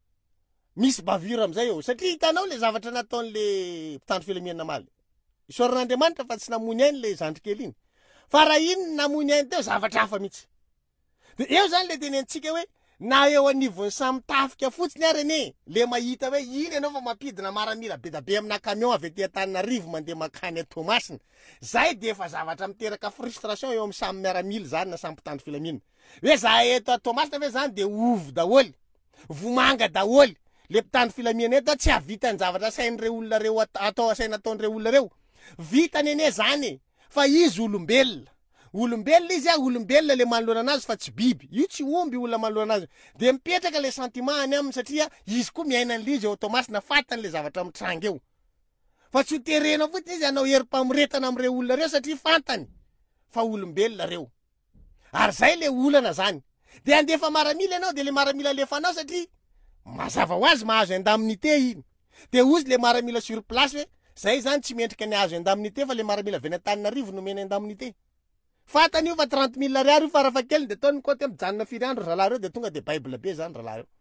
Speaker 1: misy bavure am'izay eo satria hitanao le zavatra nataon'le mpitandro filaminana maly isaoran'Andriamanitra fa tsy namony ainy le zandrikely iny fa raha iny namony ainy teo zavatra hafa mihitsy de eo zany le tenentsika hoe na eo anivony samy tafika fotsiny ary ane le mahita hoe iny ianao fa mampidina maramila be da be amina camion avy aty Antananarivo mandeha makany a Tomasina zay de efa zavatra miteraka frustration eo amin'ny samy miaramila zany na samy mpitandro filaminana hoe za eto a Tomasina hoe zany de ovo daholy vomanga daholy le mpitandro filaminana eto tsy havitany zavatra sain'ireo olona reo atao asaina ataon'ireo olona reo vitany ane zany fa izy olombelona izy olombelona le manoloana anazy fa tsy biby io tsy omby olona manoloana anazy de mipetraka le sentiment any aminy satria izy koa miaina an'lizy eo Tomasina fatany le zavatra mitranga eo fa tsy hoterena fotsiny izy anao herim-pamoretana am'ireo olona reo satria fantany fa olombelona reo ary zay le olana zany de andefa maramila ianao de le maramila alefanao satria mazava ho azy mahazo indemnité iny de ozy le maramila sur place hoe zay zany tsy mendrika ny azo indemnité fa le maramila avy any Antananarivo nomena indemnité fatany io fa 30 000 ariary io farafahakeliny de ataony kote mijanona 4 andro rahalahy reo de tonga de bible be zany rahalahy reo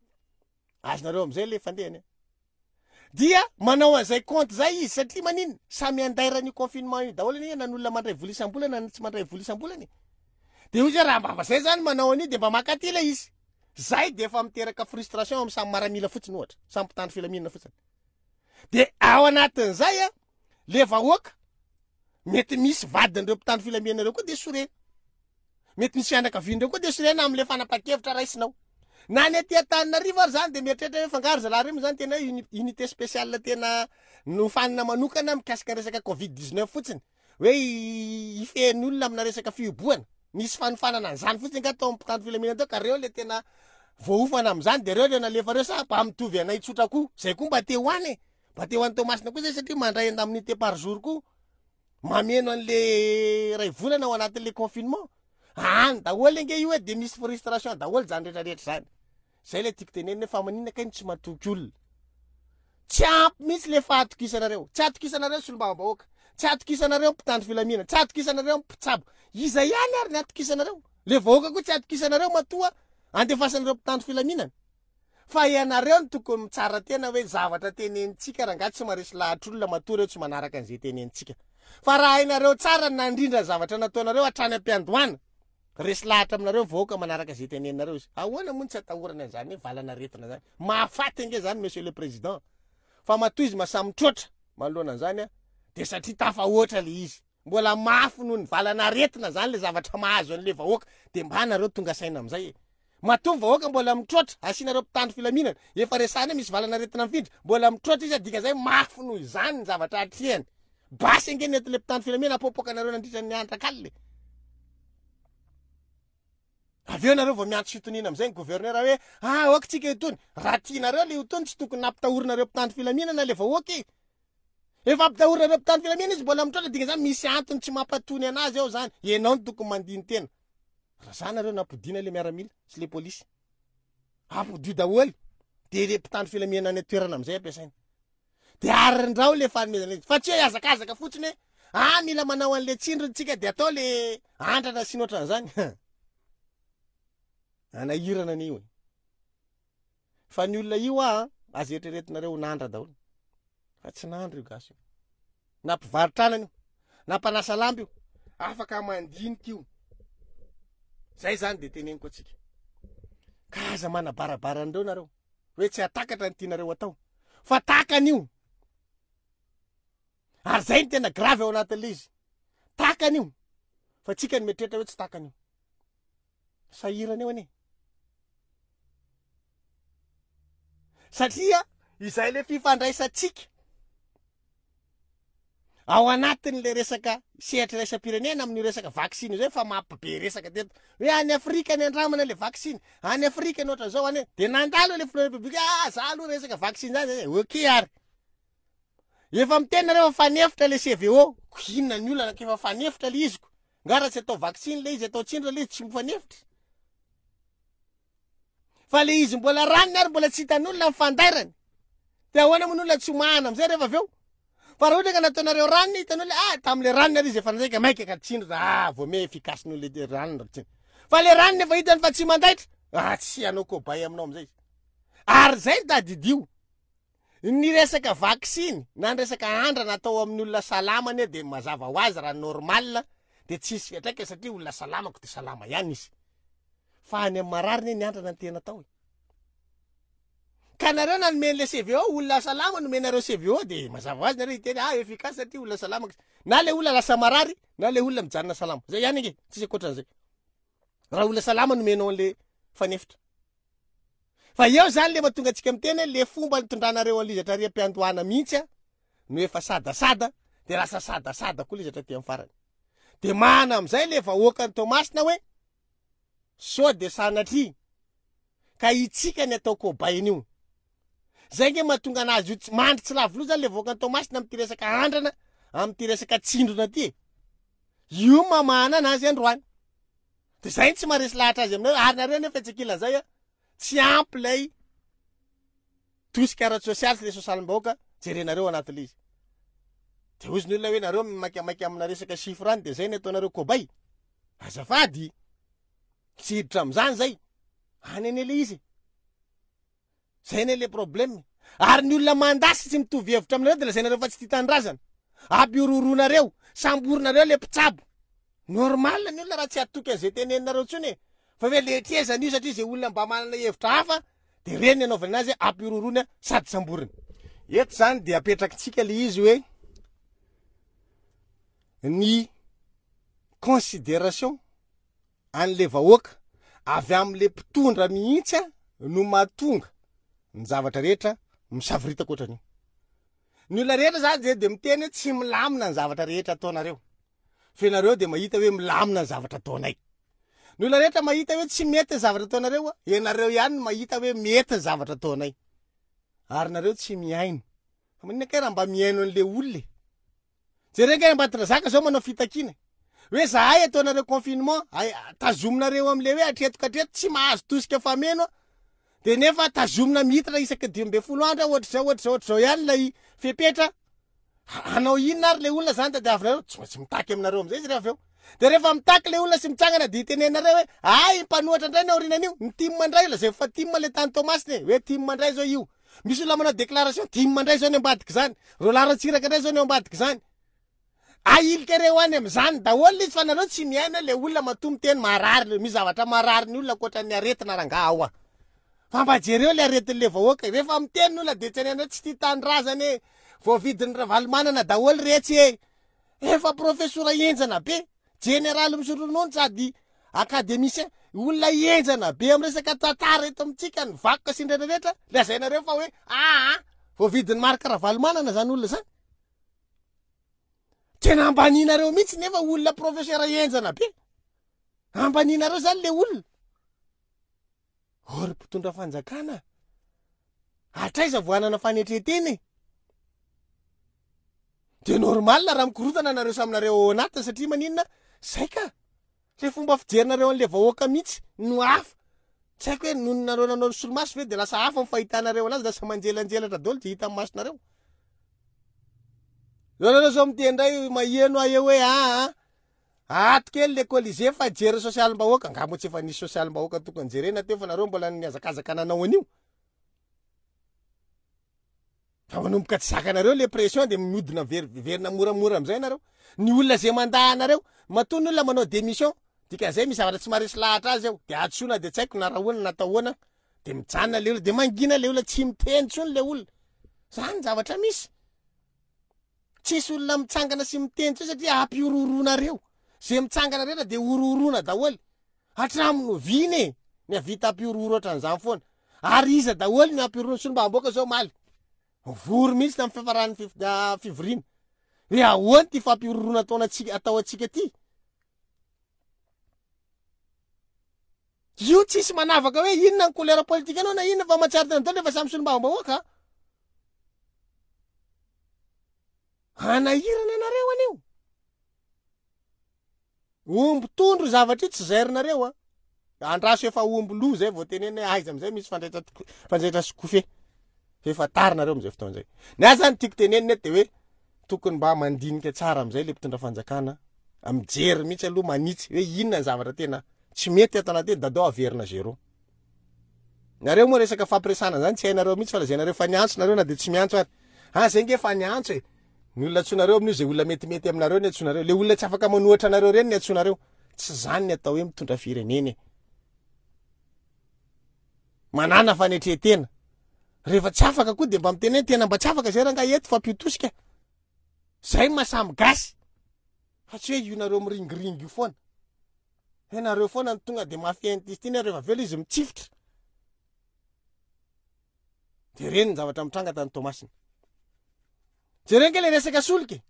Speaker 1: azonareo am'izay le fandehany dia manao an'izay compte zay izy satria maniny samy andairany confinement io daholo anie nan'olona mandray vola isam-bolana na tsy mandray vola isam-bolany de ozy raha mba zay zany manao an'io de mba makaty le izy zay de efa miteraka frustration amin'ny samy maramila fotsiny ohatra samy mpitandro filaminana fotsiny de ao anatin'izay le vahoaka mety misy vadin'ireo mpitandro filaminana reo koa de sorena, mety misy fianakavian'ireo koa de sorena am'le fanapa-kevitra raisinao. Na ny aty Antananarivo ary zany de mieritretra hoe fangaro zalahy reny zany tena unité spéciale tena nofanina manokana mikasika resaka Covid-19 fotsiny, hoe ifehin'ny olona amina resaka fiboana. Nisy fanofanana an'izany fotsiny ka tao mpitandro filaminana tao ka reo le tena voaofana am'izany de reo le nalefa reo sa mba mitovy anay tsotra koa. Zay koa mba te hoany mba te hoany Tomasina koa zay satria mandray endamin'ny unité par jour koa mameno an'le ray volana ao anatin'le confinement. Any daholo nge io de misy frustration daholo zany rehetrarehetra zany. Zay le tiako tenenina fa maninona kay tsy matoky olona. Tsy ampy mihitsy le fahatokisanareo. Tsy atokisanareo solombavambahoaka. Tsy atokisanareo mpitandro filaminana. Tsy atokisanareo mpitsabo. Iza ihany ary ny atokisanareo. Le vahoaka koa tsy atokisanareo matoa andefasanareo mpitandro filaminana. Fa ianareo ny tokony tsara tena hoe zavatra tenenitsika raha ngatsy maresy lahatra olona matoa reo tsy manaraka an'izay tenenitsika. Fa raha hainareo tsara nandrindra zavatra nataonareo hatrany am-piandohana, resy lahatra aminareo vahoaka manaraka izay teneninareo izy. Ahoana moa tsy atahorana an'izany hoe valana retina zany. Mahafaty nge zany monsieur le président. Fa matoa izy masamytroatra manoloana an'izany de satria tafahoatra le izy. Mbola mafy noho ny valana retina zany le zavatra mahazo an'le vahoaka de mba nareo tonga saina am'izay. Matoa vahoaka mbola mitroatra asianareo mpitandro filaminana efa resana misy valana retina mifindra mbola mitroatra izy adika zay mafy noho izany ny zavatra atrehany. Basy nge nety le mpitandro filaminana apopokanareo nandritra ny andrak'alina. Aveo nareo vao miantso fitoniana am'izay ny gouverneur hoe oaka tsika itony raha tianareo le itony tsy tokony nampitahorina mpitandro filaminana le vahoaka. Efa ampitahorina mpitandro filaminana izy mbola mitroatra dinga zany misy antony tsy mampatony anazy ao zany. Ianao ny tokony mandiny tena. Raha zany nareo nampodina le miaramila sy le polisy. Apodio daholo de le mpitandro filaminana ny toerana am'izay ampiasaina. De arindrao le fanomezana izy. Fa tsy hoe azakazaka fotsiny hoe mila manao an'le tsindrintsika de atao le andrana sy noatra zany. Anahirana an'io. Fa ny olona io aza eritreretinareo nandra daholo. Fa tsy nandro io gasy io. Na mpivarotrana io, na mpanasa lamba io, afaka mandinika io. Zay zany de teneniko atsika. Ka aza manabarabara andreo nareo. Hoe tsy atakatra ny tianareo atao. Fa takany io. Ary zay ny tena grave ao anatin'le izy. Takany io. Fa tsika ny metreta hoe tsy takany io. Sahirana eo ane. Satria izay le fifandraisantsika ao anatin'le resaka sehatra raisam-pirenena amin'ny resaka vaksiny zay fa mampabe resaka teto. Hoe any Afrika ny andramana le vaksiny, any Afrika noatra zao any de nandalo le filoha republika za aloha resaka vaksiny zany ok ary. Efa mitenareo fanefitra le CVO, inona ny olana kefa fanefitra le iziko. Ngara tsy atao vaksiny le izy atao tsindra le izy tsy mifanefitra. Fa le izy mbola ranony ary mbola tsy hitan'olona mifandairany. De ahoana moa n'olona tsy mahana am'izay rehefa aveo. Fa raha ohatra ka nataonareo ranony hitan'olona tam'le ranony ary izy efa nanjaika maika ka tsindra vao me efficace noho le ranony tsindra. Fa le ranony efa hitany fa tsy mandaitra tsy anao kobay aminao am'izay. Ary zay tadidio. Ny resaka vaksiny na ny resaka andra natao amin'ny olona salama ne de mazava ho azy raha normal de tsisy fiatraika satria olona salamako de salama ihany izy. Fa any amin'ny marariny ny andra tena atao. Ka nareo nanomen'le CVO olona salama nomenareo CVO de mazava ho azy nareo hiteny efficace satria olona salama. Na le olona lasa marary na le olona mijanona salama. Zay ihany nge tsisy akoatran'izay. Raha olona salama nomenao an'le fanefitra. Fa eo zany le mahatonga antsika miteny le fomba nitondranareo alizatra riam-piandohana mihitsy no efa sadasada de lasa sadasada koa lizatra ty amin'ny farany. De mana am'izay le vahoaka ny Tomasina hoe sao de sanatria ka itsika ny atao kobain'io. Zay nge mahatonga anazy io mandry tsy lavoloa zany le vahoaka ny Tomasina am'ty resaka andrana, am'ty resaka tsindrona ty. Io mamana anazy androany. De zay tsy maresy lahatra azy aminareo ary nareo nefa etsakila zay tsy ampy lay tosika ara-tsosialy sy le sosialim-bahoaka jerenareo anatin'le izy. De ozy ny olona hoe nareo makiamaky amina resaka chiffre any de zay ny ataonareo kobay. Azafady. Tsy hiditra am'izany zay. Any an'ele izy. Zay ny le problème. Ary ny olona mandasy tsy mitovy hevitra aminareo de lazainareo fa tsy tia tanindrazana. Apiororonareo, samborinareo le mpitsabo. Normal ny olona raha tsy atoky an'izay teneninareo tsony. Fa hoe le tiezana io satria zay olona mba manana hevitra hafa de reny anaovana azy apiororona sady samborina. Eto zany de apetrakitsika le izy hoe ny considération an'le vahoaka avy am'le mpitondra mihitsy no mahatonga ny zavatra rehetra misafiritako ohatran'io. Ny olona rehetra zany de miteny hoe tsy milamina ny zavatra rehetra ataonareo. Fe nareo de mahita hoe milamina ny zavatra ataonay. Ny olona rehetra mahita hoe tsy mety ny zavatra ataonareo, ianareo ihany mahita hoe mety ny zavatra ataonay. Ary nareo tsy miaino. Maninona kay raha mba miaino an'le olona? Jerena Ambatondrazaka zao manao fitakiana. Hoe zahay ataonareo confinement, tazominareo am'le hoe atreto tsy mahazo tosika fameno. De nefa tazomina mihitra isaky 12 andro ohatr'izao ihany lay fepetra. Hanao inona ary le olona zany de avinareo tsy maintsy mitaky aminareo am'zay izy rehefa avy eo. De rehefa mitaky le olona sy mitsangana de itenenareo hoe ay mpanohatra indray na orinan'io, ny team mandray lazay fa team le tany Tomasiny hoe team mandray zao io. Misy olona manao déclaration team mandray zao ny ambadiky zany, Rolarantsiraka indray zao ny ambadiky zany. Ailika reo any am'zany daholo izy fa nareo tsy miaina le olona matoa miteny marary, misy zavatra marary ny olona ankoatra ny aretina rangah ao a. Fa mba jereo le aretin'le vahoaka, rehefa miteny olona de tsenena tsy tia tanindrazany vao vidin'ny ravalimanana daholo retsy efa profesora enjana be, général misoronono sady académicien, olona enjana be am resaka tantara eto amitsika ny vakoka sy ndrena rehetra, lazainareo fa hoe vao vidin'ny marika ravalimanana zany olona zany. Tena ambaninareo mihitsy nefa olona profesera enjana be. Ambaninareo zany le olona. Ory mpitondra fanjakana. Hatraiza voanana fanetreteny. De normal raha mikorotana nareo saminareo ao anatiny satria maninona? Saika. Le fomba fijerinareo an'le vahoaka mihitsy no hafa. Tsy haiko hoe noho nareo nanao ny solomaso ve de lasa hafa mifahitanareo anazy, lasa manjelanjelatra daholo de hita amin'ny masonareo. Nareo zao miteny ndray maheno eo hoe ato kely le Colisée fa jery social-bahoaka, angamba tsy efa nisy social-bahoaka tokony jerena teo fa nareo mbola niazakazaka nanao an'io. Fa manomboka tsy zakanareo le pression de miodina verina moramora am'izay nareo. Ny olona zay mandahanareo, matoa ny olona manao démission, dikan'izay misy zavatra tsy maharesy lahatra azy ao, de atsoina de tsy haiko na raha hoana natao hoana, de mijanona le olona de mangina le olona tsy miteny tsony le olona. Zany zavatra misy. Tsisy olona mitsangana sy miteny tsony satria hampiororona. Zay mitsangana rehetra de ororona daholo. Hatramino viny ny havita hampiororo ohatran'izany foana. Ary iza daholo ny hampiororo sy mba hamboaka zao maly. Vory mihitsy tamin'ny fiafaran'ny fivoriana. Hoe ahoana ty fampiororona atao atsika ty? Io tsisy manavaka hoe inona ny couleur politique anao na inona fa mahatsara tena daholo rehefa samy solombavam-bahoaka. Anahirana nareo anio. Omby tondro zavatra tsy zairinareo andraso efa omby lo zay vao tenena aiza am'izay misy fanjaitra skofe. Efa tarinareo am'izay fotoana zay. Ny zany tiako tenenina de hoe tokony mba mandinika tsara am'izay le mpitondra fanjakana, amjery mihitsy aloha manitsy hoe inona ny zavatra tena tsy mety ato anaty dadao averina zero. Nareo moa resaka fampiresana zany tsy hainareo mihitsy fa lazainareo fa niantso nareo na de tsy miantso ary. Zay nge fa niantso ny olona atsonareo amin'io zay olona metimety aminareo ny atsonareo, le olona tsy afaka manohatra nareo reny ny atsonareo. Tsy zany ny atao hoe mitondra firenena. Manana fanetretena. Rehefa tsy afaka koa de mba miteny tena mba tsy afaka zay ranga eto fampitosika. Zay masamy gasy. Fa tsy hoe io nareo miringiringy io foana. Nareo foana ny tonga de mafientistiny rehefa velo izy mitsifitra. De reny ny zavatra mitranga tany Tomasiny. Jerena le resaka solika.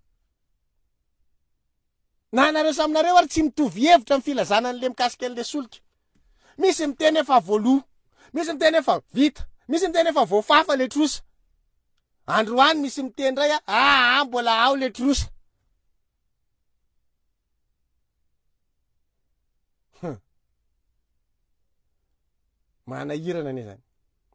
Speaker 1: Na nareo saminareo ary tsy mitovy hevitra amin'ny filazana an'le mikasika an'le solika. Misy miteny efa voaloha, misy miteny efa vita, misy miteny efa voafafa le trosa. Androany misy miteny ndray mbola ao le trosa. Manahirana ne zany.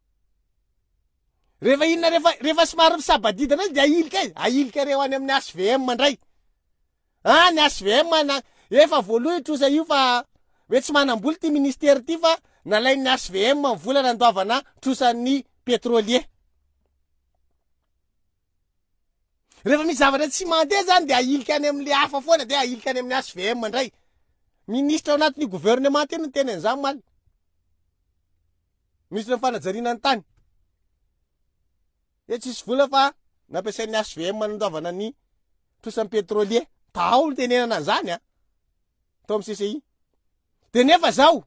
Speaker 1: Rehefa inona rehefa somary misabadidana de ailika reo any amin'ny HVM mandray. Ny HVM efa voaloha trosa io fa hoe tsy manamboly ty ministère ty fa nalain'ny HVM ny vola nandoavana trosan'ny pétrolier. Rehefa misy zavatra tsy mandeha zany de ailika any amin'le hafa foana de ailika any amin'ny HVM mandray. Ministra ao anatin'ny gouvernement ino ny teny an'izany maly. Ministra fanajariana ny tany. Tsisy vola fa nampiasain'ny HVM nandoavana ny trosan'ny pétrolier. tao ny tenenana an'izany a tao amin'ny CCI. De nefa zao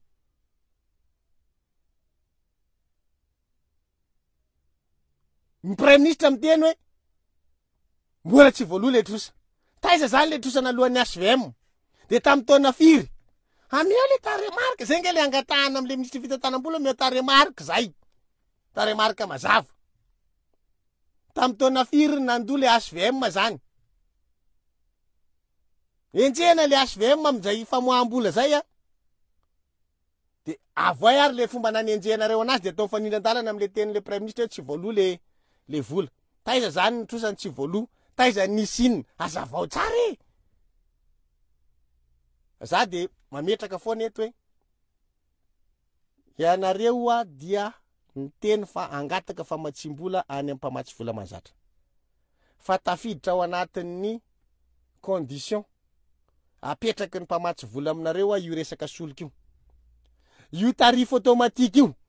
Speaker 1: ny premier ministre miteny hoe mbola tsy voaloha le trosa. Taiza zany le trosa nalohan'ny HVM. De tamin'ny taona firy ameo le taremarque zay nge le angatahana am'le ministry fitantanam-bola ameo taremarque zay. Taremarque mazava. Tamin'ny taona firy nandoa le HVM zany. Enjehana le HVM am'izay famoaham-bola zay a. De avoay ary le fomba nanenjehanareo anazy de atao fanindran-dalana am'le tenin'le premier ministre hoe tsy voaloha le vola. Taiza zany ny trosany tsy voaloha. Taiza nisy inona azavao tsara e. Za de mametraka foana eto hoe ianareo a dia niteny fa angataka famatsim-bola any amin'ny mpamatsy vola mahazatra. Fa tafiditra ao anatin'ny condition apetraky ny mpamatsy vola aminareo io resaka solika io. Io tarifo automatique io.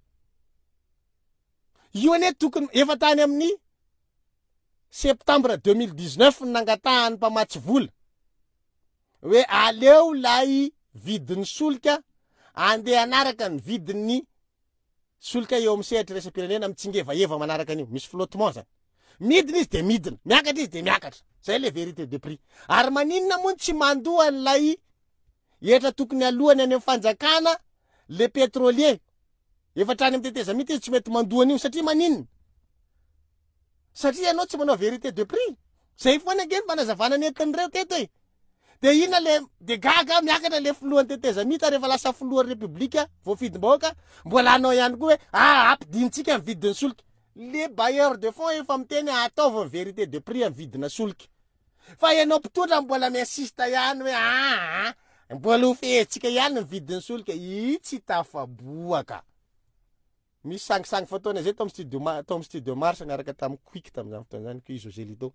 Speaker 1: Io ane tokony efa tany amin'ny septembre 2019 nangatahany mpamatsy vola. Hoe aleo lay vidin'ny solika andeha anaraka ny vidin'ny solika eo amin'ny sehatra iraisam-pirenena amitsingevaheva manaraka an'io. Misy flottement zany. Midina izy de midina, miakatra izy de miakatra. Zay le vérité de prix. Ary maninona moa tsy mandoa an'lay etra tokony alohany any amin'ny fanjakana le pétrolier. Efa trany amin'ny teteza mity izy tsy mety mandoa an'io satria maninona? Satria anao tsy manao vérité de prix. Zay foana nge fanazavana nentin'ireo teto e. De ina le de gaga miakatra le filohan'ny teteza mita rehefa lasa filohan'ny republika voafidim-bahoaka mbola anao ihany koa hoe ampidintsika amin'ny vidin'ny solika. Le bailleur de fonds efa miteny ataova vérité de prix amin'ny vidina solika. Fa ianao mpitondrambola miasista ihany hoe mbola ho fehtsika ihany ny vidin'ny solika. I tsy tafaboaka. Misy sangisangy fotoana zay tao amin'ny studio mars niaraka tamin'ny Quick tamin'izany fotoana zany ko izy Zelito.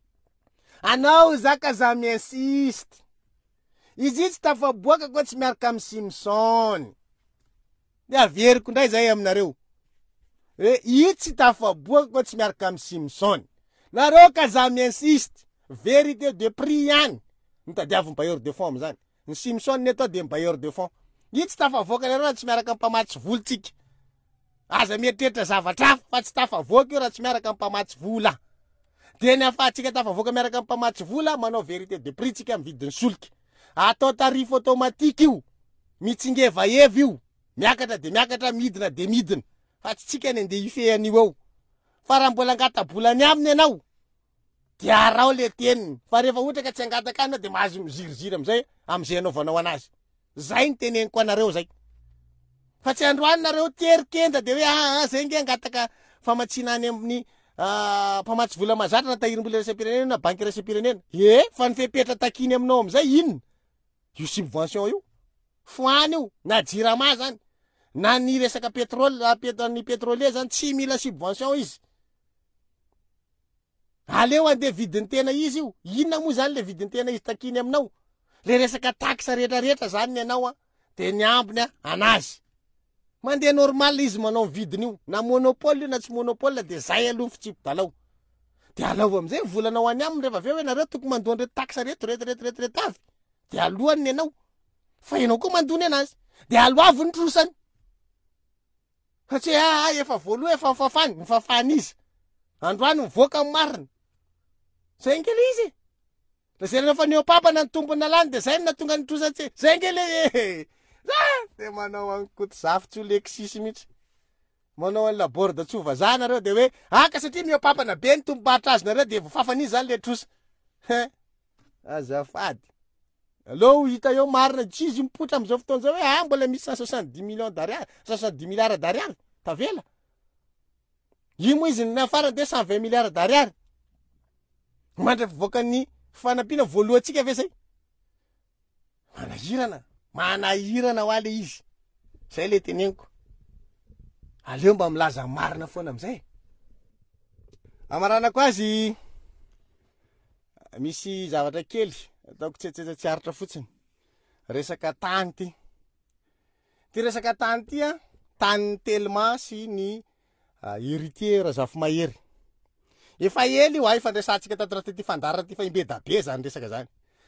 Speaker 1: Anao zaka za miinsiste. Izy tsy tafaboaka koa tsy miaraka amin'ny Simpson. De averiko ndray zay aminareo. I tsy tafaboaka koa tsy miaraka amin'ny Simpson. Nareo ka za miinsiste. Vérité de prix ihany. Nitadiavy ny bailleur de fonds am'izany. Ny Simpson neto de bailleur de fonds. I tsy tafavoaka nareo raha tsy miaraka amin'ny mpamatsy volontsika. Aza mieritreritra zavatra hafa fa tsy tafavoaka io raha tsy miaraka amin'ny mpamatsy vola. De ny afahantsika tafavoaka miaraka amin'ny mpamatsy vola manao vérité de prix tsika amin'ny vidin'ny solika. Atao tarifo automatique io. Mitsingevaheva io. Miakatra de miakatra, midina de midina. Fa tsy tsika ny andeha ifehan'io ao. Fa raha mbola angata-bolany aminy ianao de arao le teniny. Fa rehefa ohatra ka tsy angataka anao de mahazo miziriziry am'izay am'izay anaovanao anazy. Zay ny teneniko anareo zay. Fa tsy androany nareo terikenda de hoe zay nge angataka famatsina any amin'ny mpamatsy vola mahazatra na tahirim-bola iraisam-pirenena na banky iraisam-pirenena. Fa ny fepetra takiny aminao am'izay inona? Io subvention io. Foany io, na jirama zany. Na ny resaka pétrole, ny pétrolier zany tsy mila subvention izy. Aleo andeha vidin'ny tena izy io. Inona moa zany le vidin'ny tena izy takiny aminao? Le resaka taxe rehetrarehetra zany ny anao de ny ambiny anazy. Mandeha normal izy manao vidiny io. Na monopole io na tsy monopole de zay aloha fitsipy dalao. De alao am'izay volanao any aminy rehefa avy eo hoe nareo tokony mandoa an'ireo taxe reto avy. De alohany ny anao. Fa ianao koa mandony anazy. De aloavo ny trosany. Satria efa voaloha efa mifafany izy. Androany mivoaka amin'ny marina. Zay ngely izy. La zay rehefa neopapa na tombony nalany de zay natonga ny trosany. Zay ngely de manao ankoty zafitsy ho lekisisy mihitsy. Manao an'la borda tsy ho vazaha nareo de hoe ka satria neopapana be ny tombobaritra azy nareo de fafany izy zany le trosa. Azafady. Allo hita eo marina tsy izy mipotra am'izao fotoana zao hoe mbola misy 170 millions d'ariary, 70 milliards d'ariary. Tavela. Io moa izy na farany de 120 milliards d'ariary. Mandra voakany fanampiana voalohantsika ve zay? Manahirana ho ale izy. Zay le teneniko. Aleo mba milaza marina foana am'izay. Amaranako azy misy zavatra kely ataoko tsetsetsatsiaritra fotsiny. Resaka tany ty. Ty resaka tany ty tany Telma sy ny héritier Razafimahery. Efa ely io fandraisantsika tato raha ty fandarana ty fa imbeda be zany resaka zany.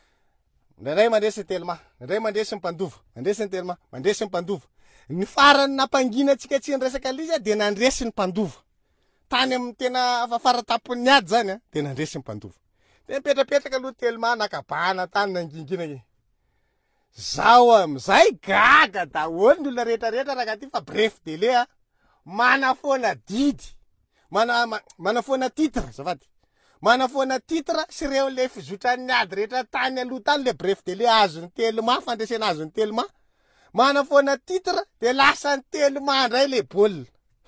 Speaker 1: Ndray mandresy telma, ndray mandresy mpandova, mandresy telma, mandresy mpandova. Ny farany nampangina atsika tsy resaka liza de nandresy ny mpandova. Tany amin'ny tena faratapony ady zany de nandresy ny mpandova. De mipetrapetraka aloha telma nakabana tany nangingina igny. Zao amizay gaga daholo ny olona rehetrarehetra raha ty fa bref délai mana foana didy, mana foana titre zafady. Mana foana titre sy reo le fizotran'ny ady rehetra tany aloha tany le bref délai azony telma fandresena azony telma. Mana foana titre de lasany telma ndray le baolina.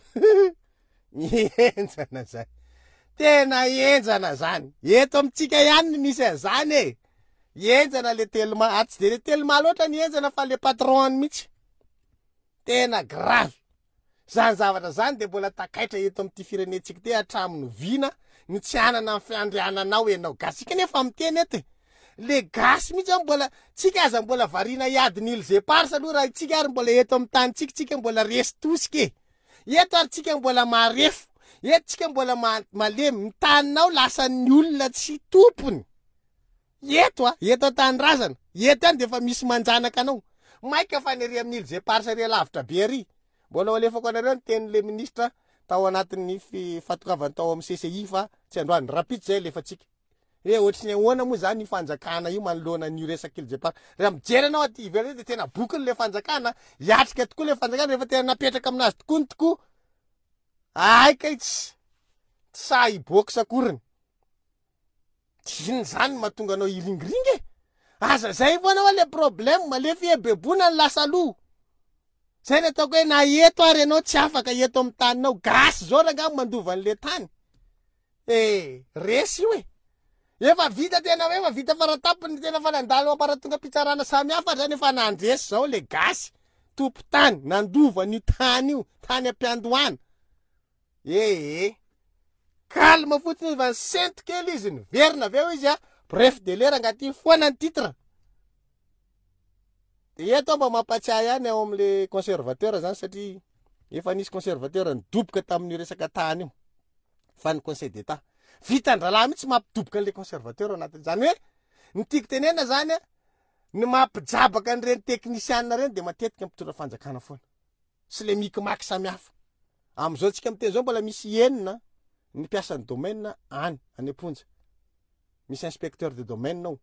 Speaker 1: Enjana zany. Tena enjana zany. Eto amitsika ihany misy azany e. Enjana le telma, atsy de le telma loatra ny enjana fa le patron mihitsy. Tena grave. Zany zavatra zany de mbola takaitra eto amty firenetsika ty hatramin'ny vina ny tsy anana amin'ny fiandriananao enao gasy. Kanefa amiteny eto e. Le gasy mihitsy mbola tsika aza mbola varina iady nil ze parsa aloha raha tsika ary mbola eto amin'ny tany tsika mbola resy tosike. Eto ary tsika mbola marefo. Eto tsika mbola malemy. Ny taninao lasa ny olona tsy tompony. Eto tany razana. Eto any defa misy manjanaka anao. Maika fa nere amin'ny ze parsa re lavitra be ary. Mbola alefako anareo ny tenin'le ministra tao anatin'ny fatokavany tao amin'ny CCI fa tsy androany rapide zay lefa tsika. Ohatriny ahoana moa zany fanjakana io manoloana ny resaka ilze parsa. Raha mijery anao aty ivelany de tena bokony le fanjakana, yatrika tokoa le fanjakana rehefa tena napetraka aminazy tokoa. Aika tsy sa iboky sakoriny. Tiny zany mahatonga anao iringringy. Aza zay foana le problème le fiebebona ny lasa aloha. Zay le ataoko hoe na eto ary anao tsy afaka eto amin'ny taninao gasy zao raha mandova an'le tany. Resy io e. Efa vita tena hoe efa vita faratapony tena fa nandalo aparatonga pitsarana samy hafa zany efa nandresy zao le gasy. Tompo tany nandova ny tany io, tany ampiandohana. Calme fotsiny va sento kely izy ny verina aveo izy bref délai angaty foana ny titre. De eto mba mampatsiahy ihany ao am'le conservateur zany satria efa nisy conservateur nidoboka tamin'ny resaka tany io. Fa ny conseil d'état vitan-dralahy mihitsy mampidoboka an'le conservateur anatin' zany hoe ny tiako tenena zany ny mampijabaka an'ireny technicianina reny de matetika mpitondra fanjakana foana. Sy le mikimaky samy hafa. Am'izao tsika miteny zao mbola misy enina ny mpiasan'ny domaine any Amponja. Misy inspecteur de domaine ao.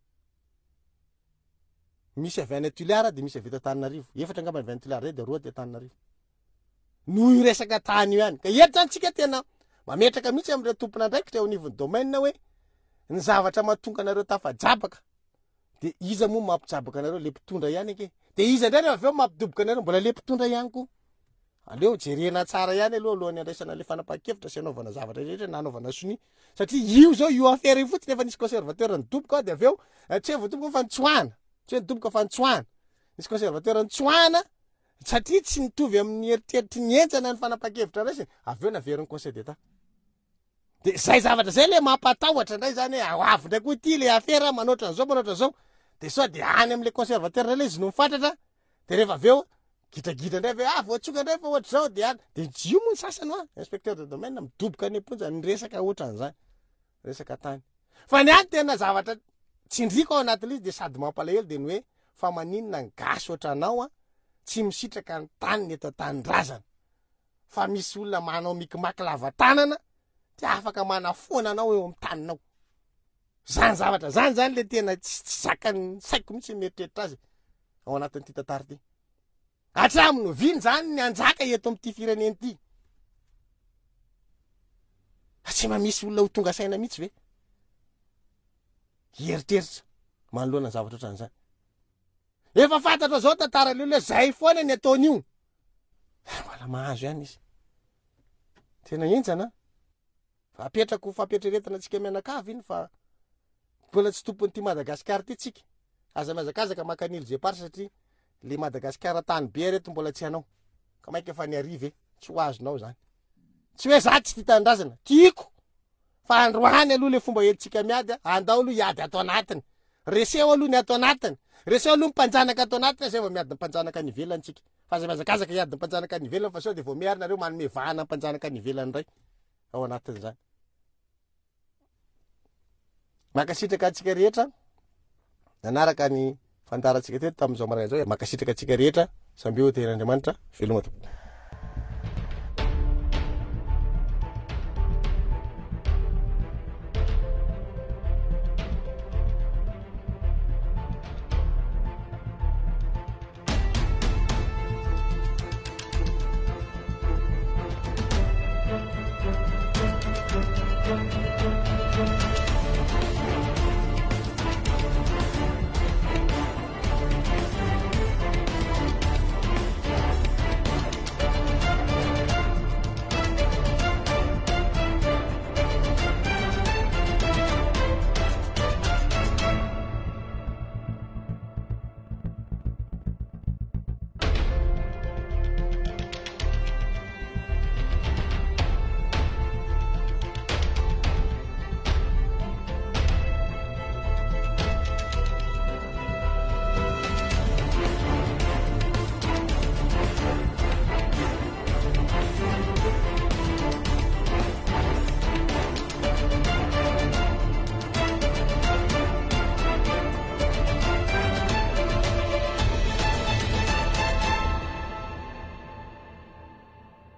Speaker 1: Misy avy any Tuileries de misy avy eto Antananarivo. Efatra angamba avy any Tuileries de roa de Antananarivo. Noho io resaka tany io ihany. Ka eto zany tsika tena mametraka mihitsy am'ireo tompona ndraikitra eo anivon'ny domaine hoe ny zavatra mahatonga anareo tafajabaka de iza moa mampijabaka anareo le mpitondra ihany ake. De iza ndray aveo mampidoboka anareo mbola le mpitondra ihany koa. Aleo jerena tsara ihany aloha alohan'ny andraisana le fanapakevitra sy anaovana zavatra rehetra na anaovana soni. Satria io zao io affaire io fotsiny efa nisy conservateur nidoboka de aveo tsy voadoboka fa nitsoahana. Tsy nidoboka fa nitsoahana. Nisy conservateur nitsoahana satria tsy nitovy amin'ny eritreritry ny enjana ny fanapakevitra raisiny. Aveo naveriny conseil d'état. De zay zavatra zay le mampatahotra ndray zany hoe avy ndray koa ity le affaire manoatra an'zao. De sao de any am'le conservateur le izy no mifatratra. De rehefa aveo gitragitra ndray ve voatsoka ndray fa ohatra zao de any. De io moa ny sasany inspecteur de domaine midoboka any Amponja ny resaka ohatran'izany. Resaka tany. Fa ny any tena zavatra tsindriko ao anatin'izy de sady mampalahelo de ny hoe fa maninona ny gasy ohatranao tsy misitraka ny tany eto tany-drazana. Fa misy olona manao mikimaky lava tanana ty afaka manafoana anao eo amin'ny taninao. Zany zavatra zany le tena tsy zakany saiko mihitsy mieritreritra azy ao anatin'ity tantara ty. Hatramin'ny viny zany ny anjaka eto amin'ity fireneny ty. Tsy misy olona ho tonga saina mihitsy ve? Heritreritra manoloana zavatra ohatran'izany. Efa fantatra zao tantara le zay foana ny ataon'io. Mbola mahazo ihany izy. Tena enjana. Apetrako fampetreretana tsika mianakavy iny fa mbola tsy tompony ty Madagasikara ty tsika. Aza mazakazaka makanily ze parsa satria le Madagasikara tany be reto mbola tsy anao. Ka maika fa ny arive tsy ho azonao zany. Tsy hoe za tsy tia tandrazana, tiako. Fa androany aloha le fomba entsika miady, andao aloha iady ato anatiny. Reseo aloha ny ato anatiny. Reseo aloha mpanjanaka ato anatiny zay vao miady mpanjanaka ny ivelany tsika. Fa za mazakazaka iady mpanjanaka ny ivelany fa sao de vao miary nareo manome vahana mpanjanaka ny ivelany ray ao anatiny zany. Makasitraka antsika rehetra nanaraka ny fantaratsika teto tam'izao maraina zao makasitraka atsika rehetra samby eo tenin'Andriamanitra veloma tompoko.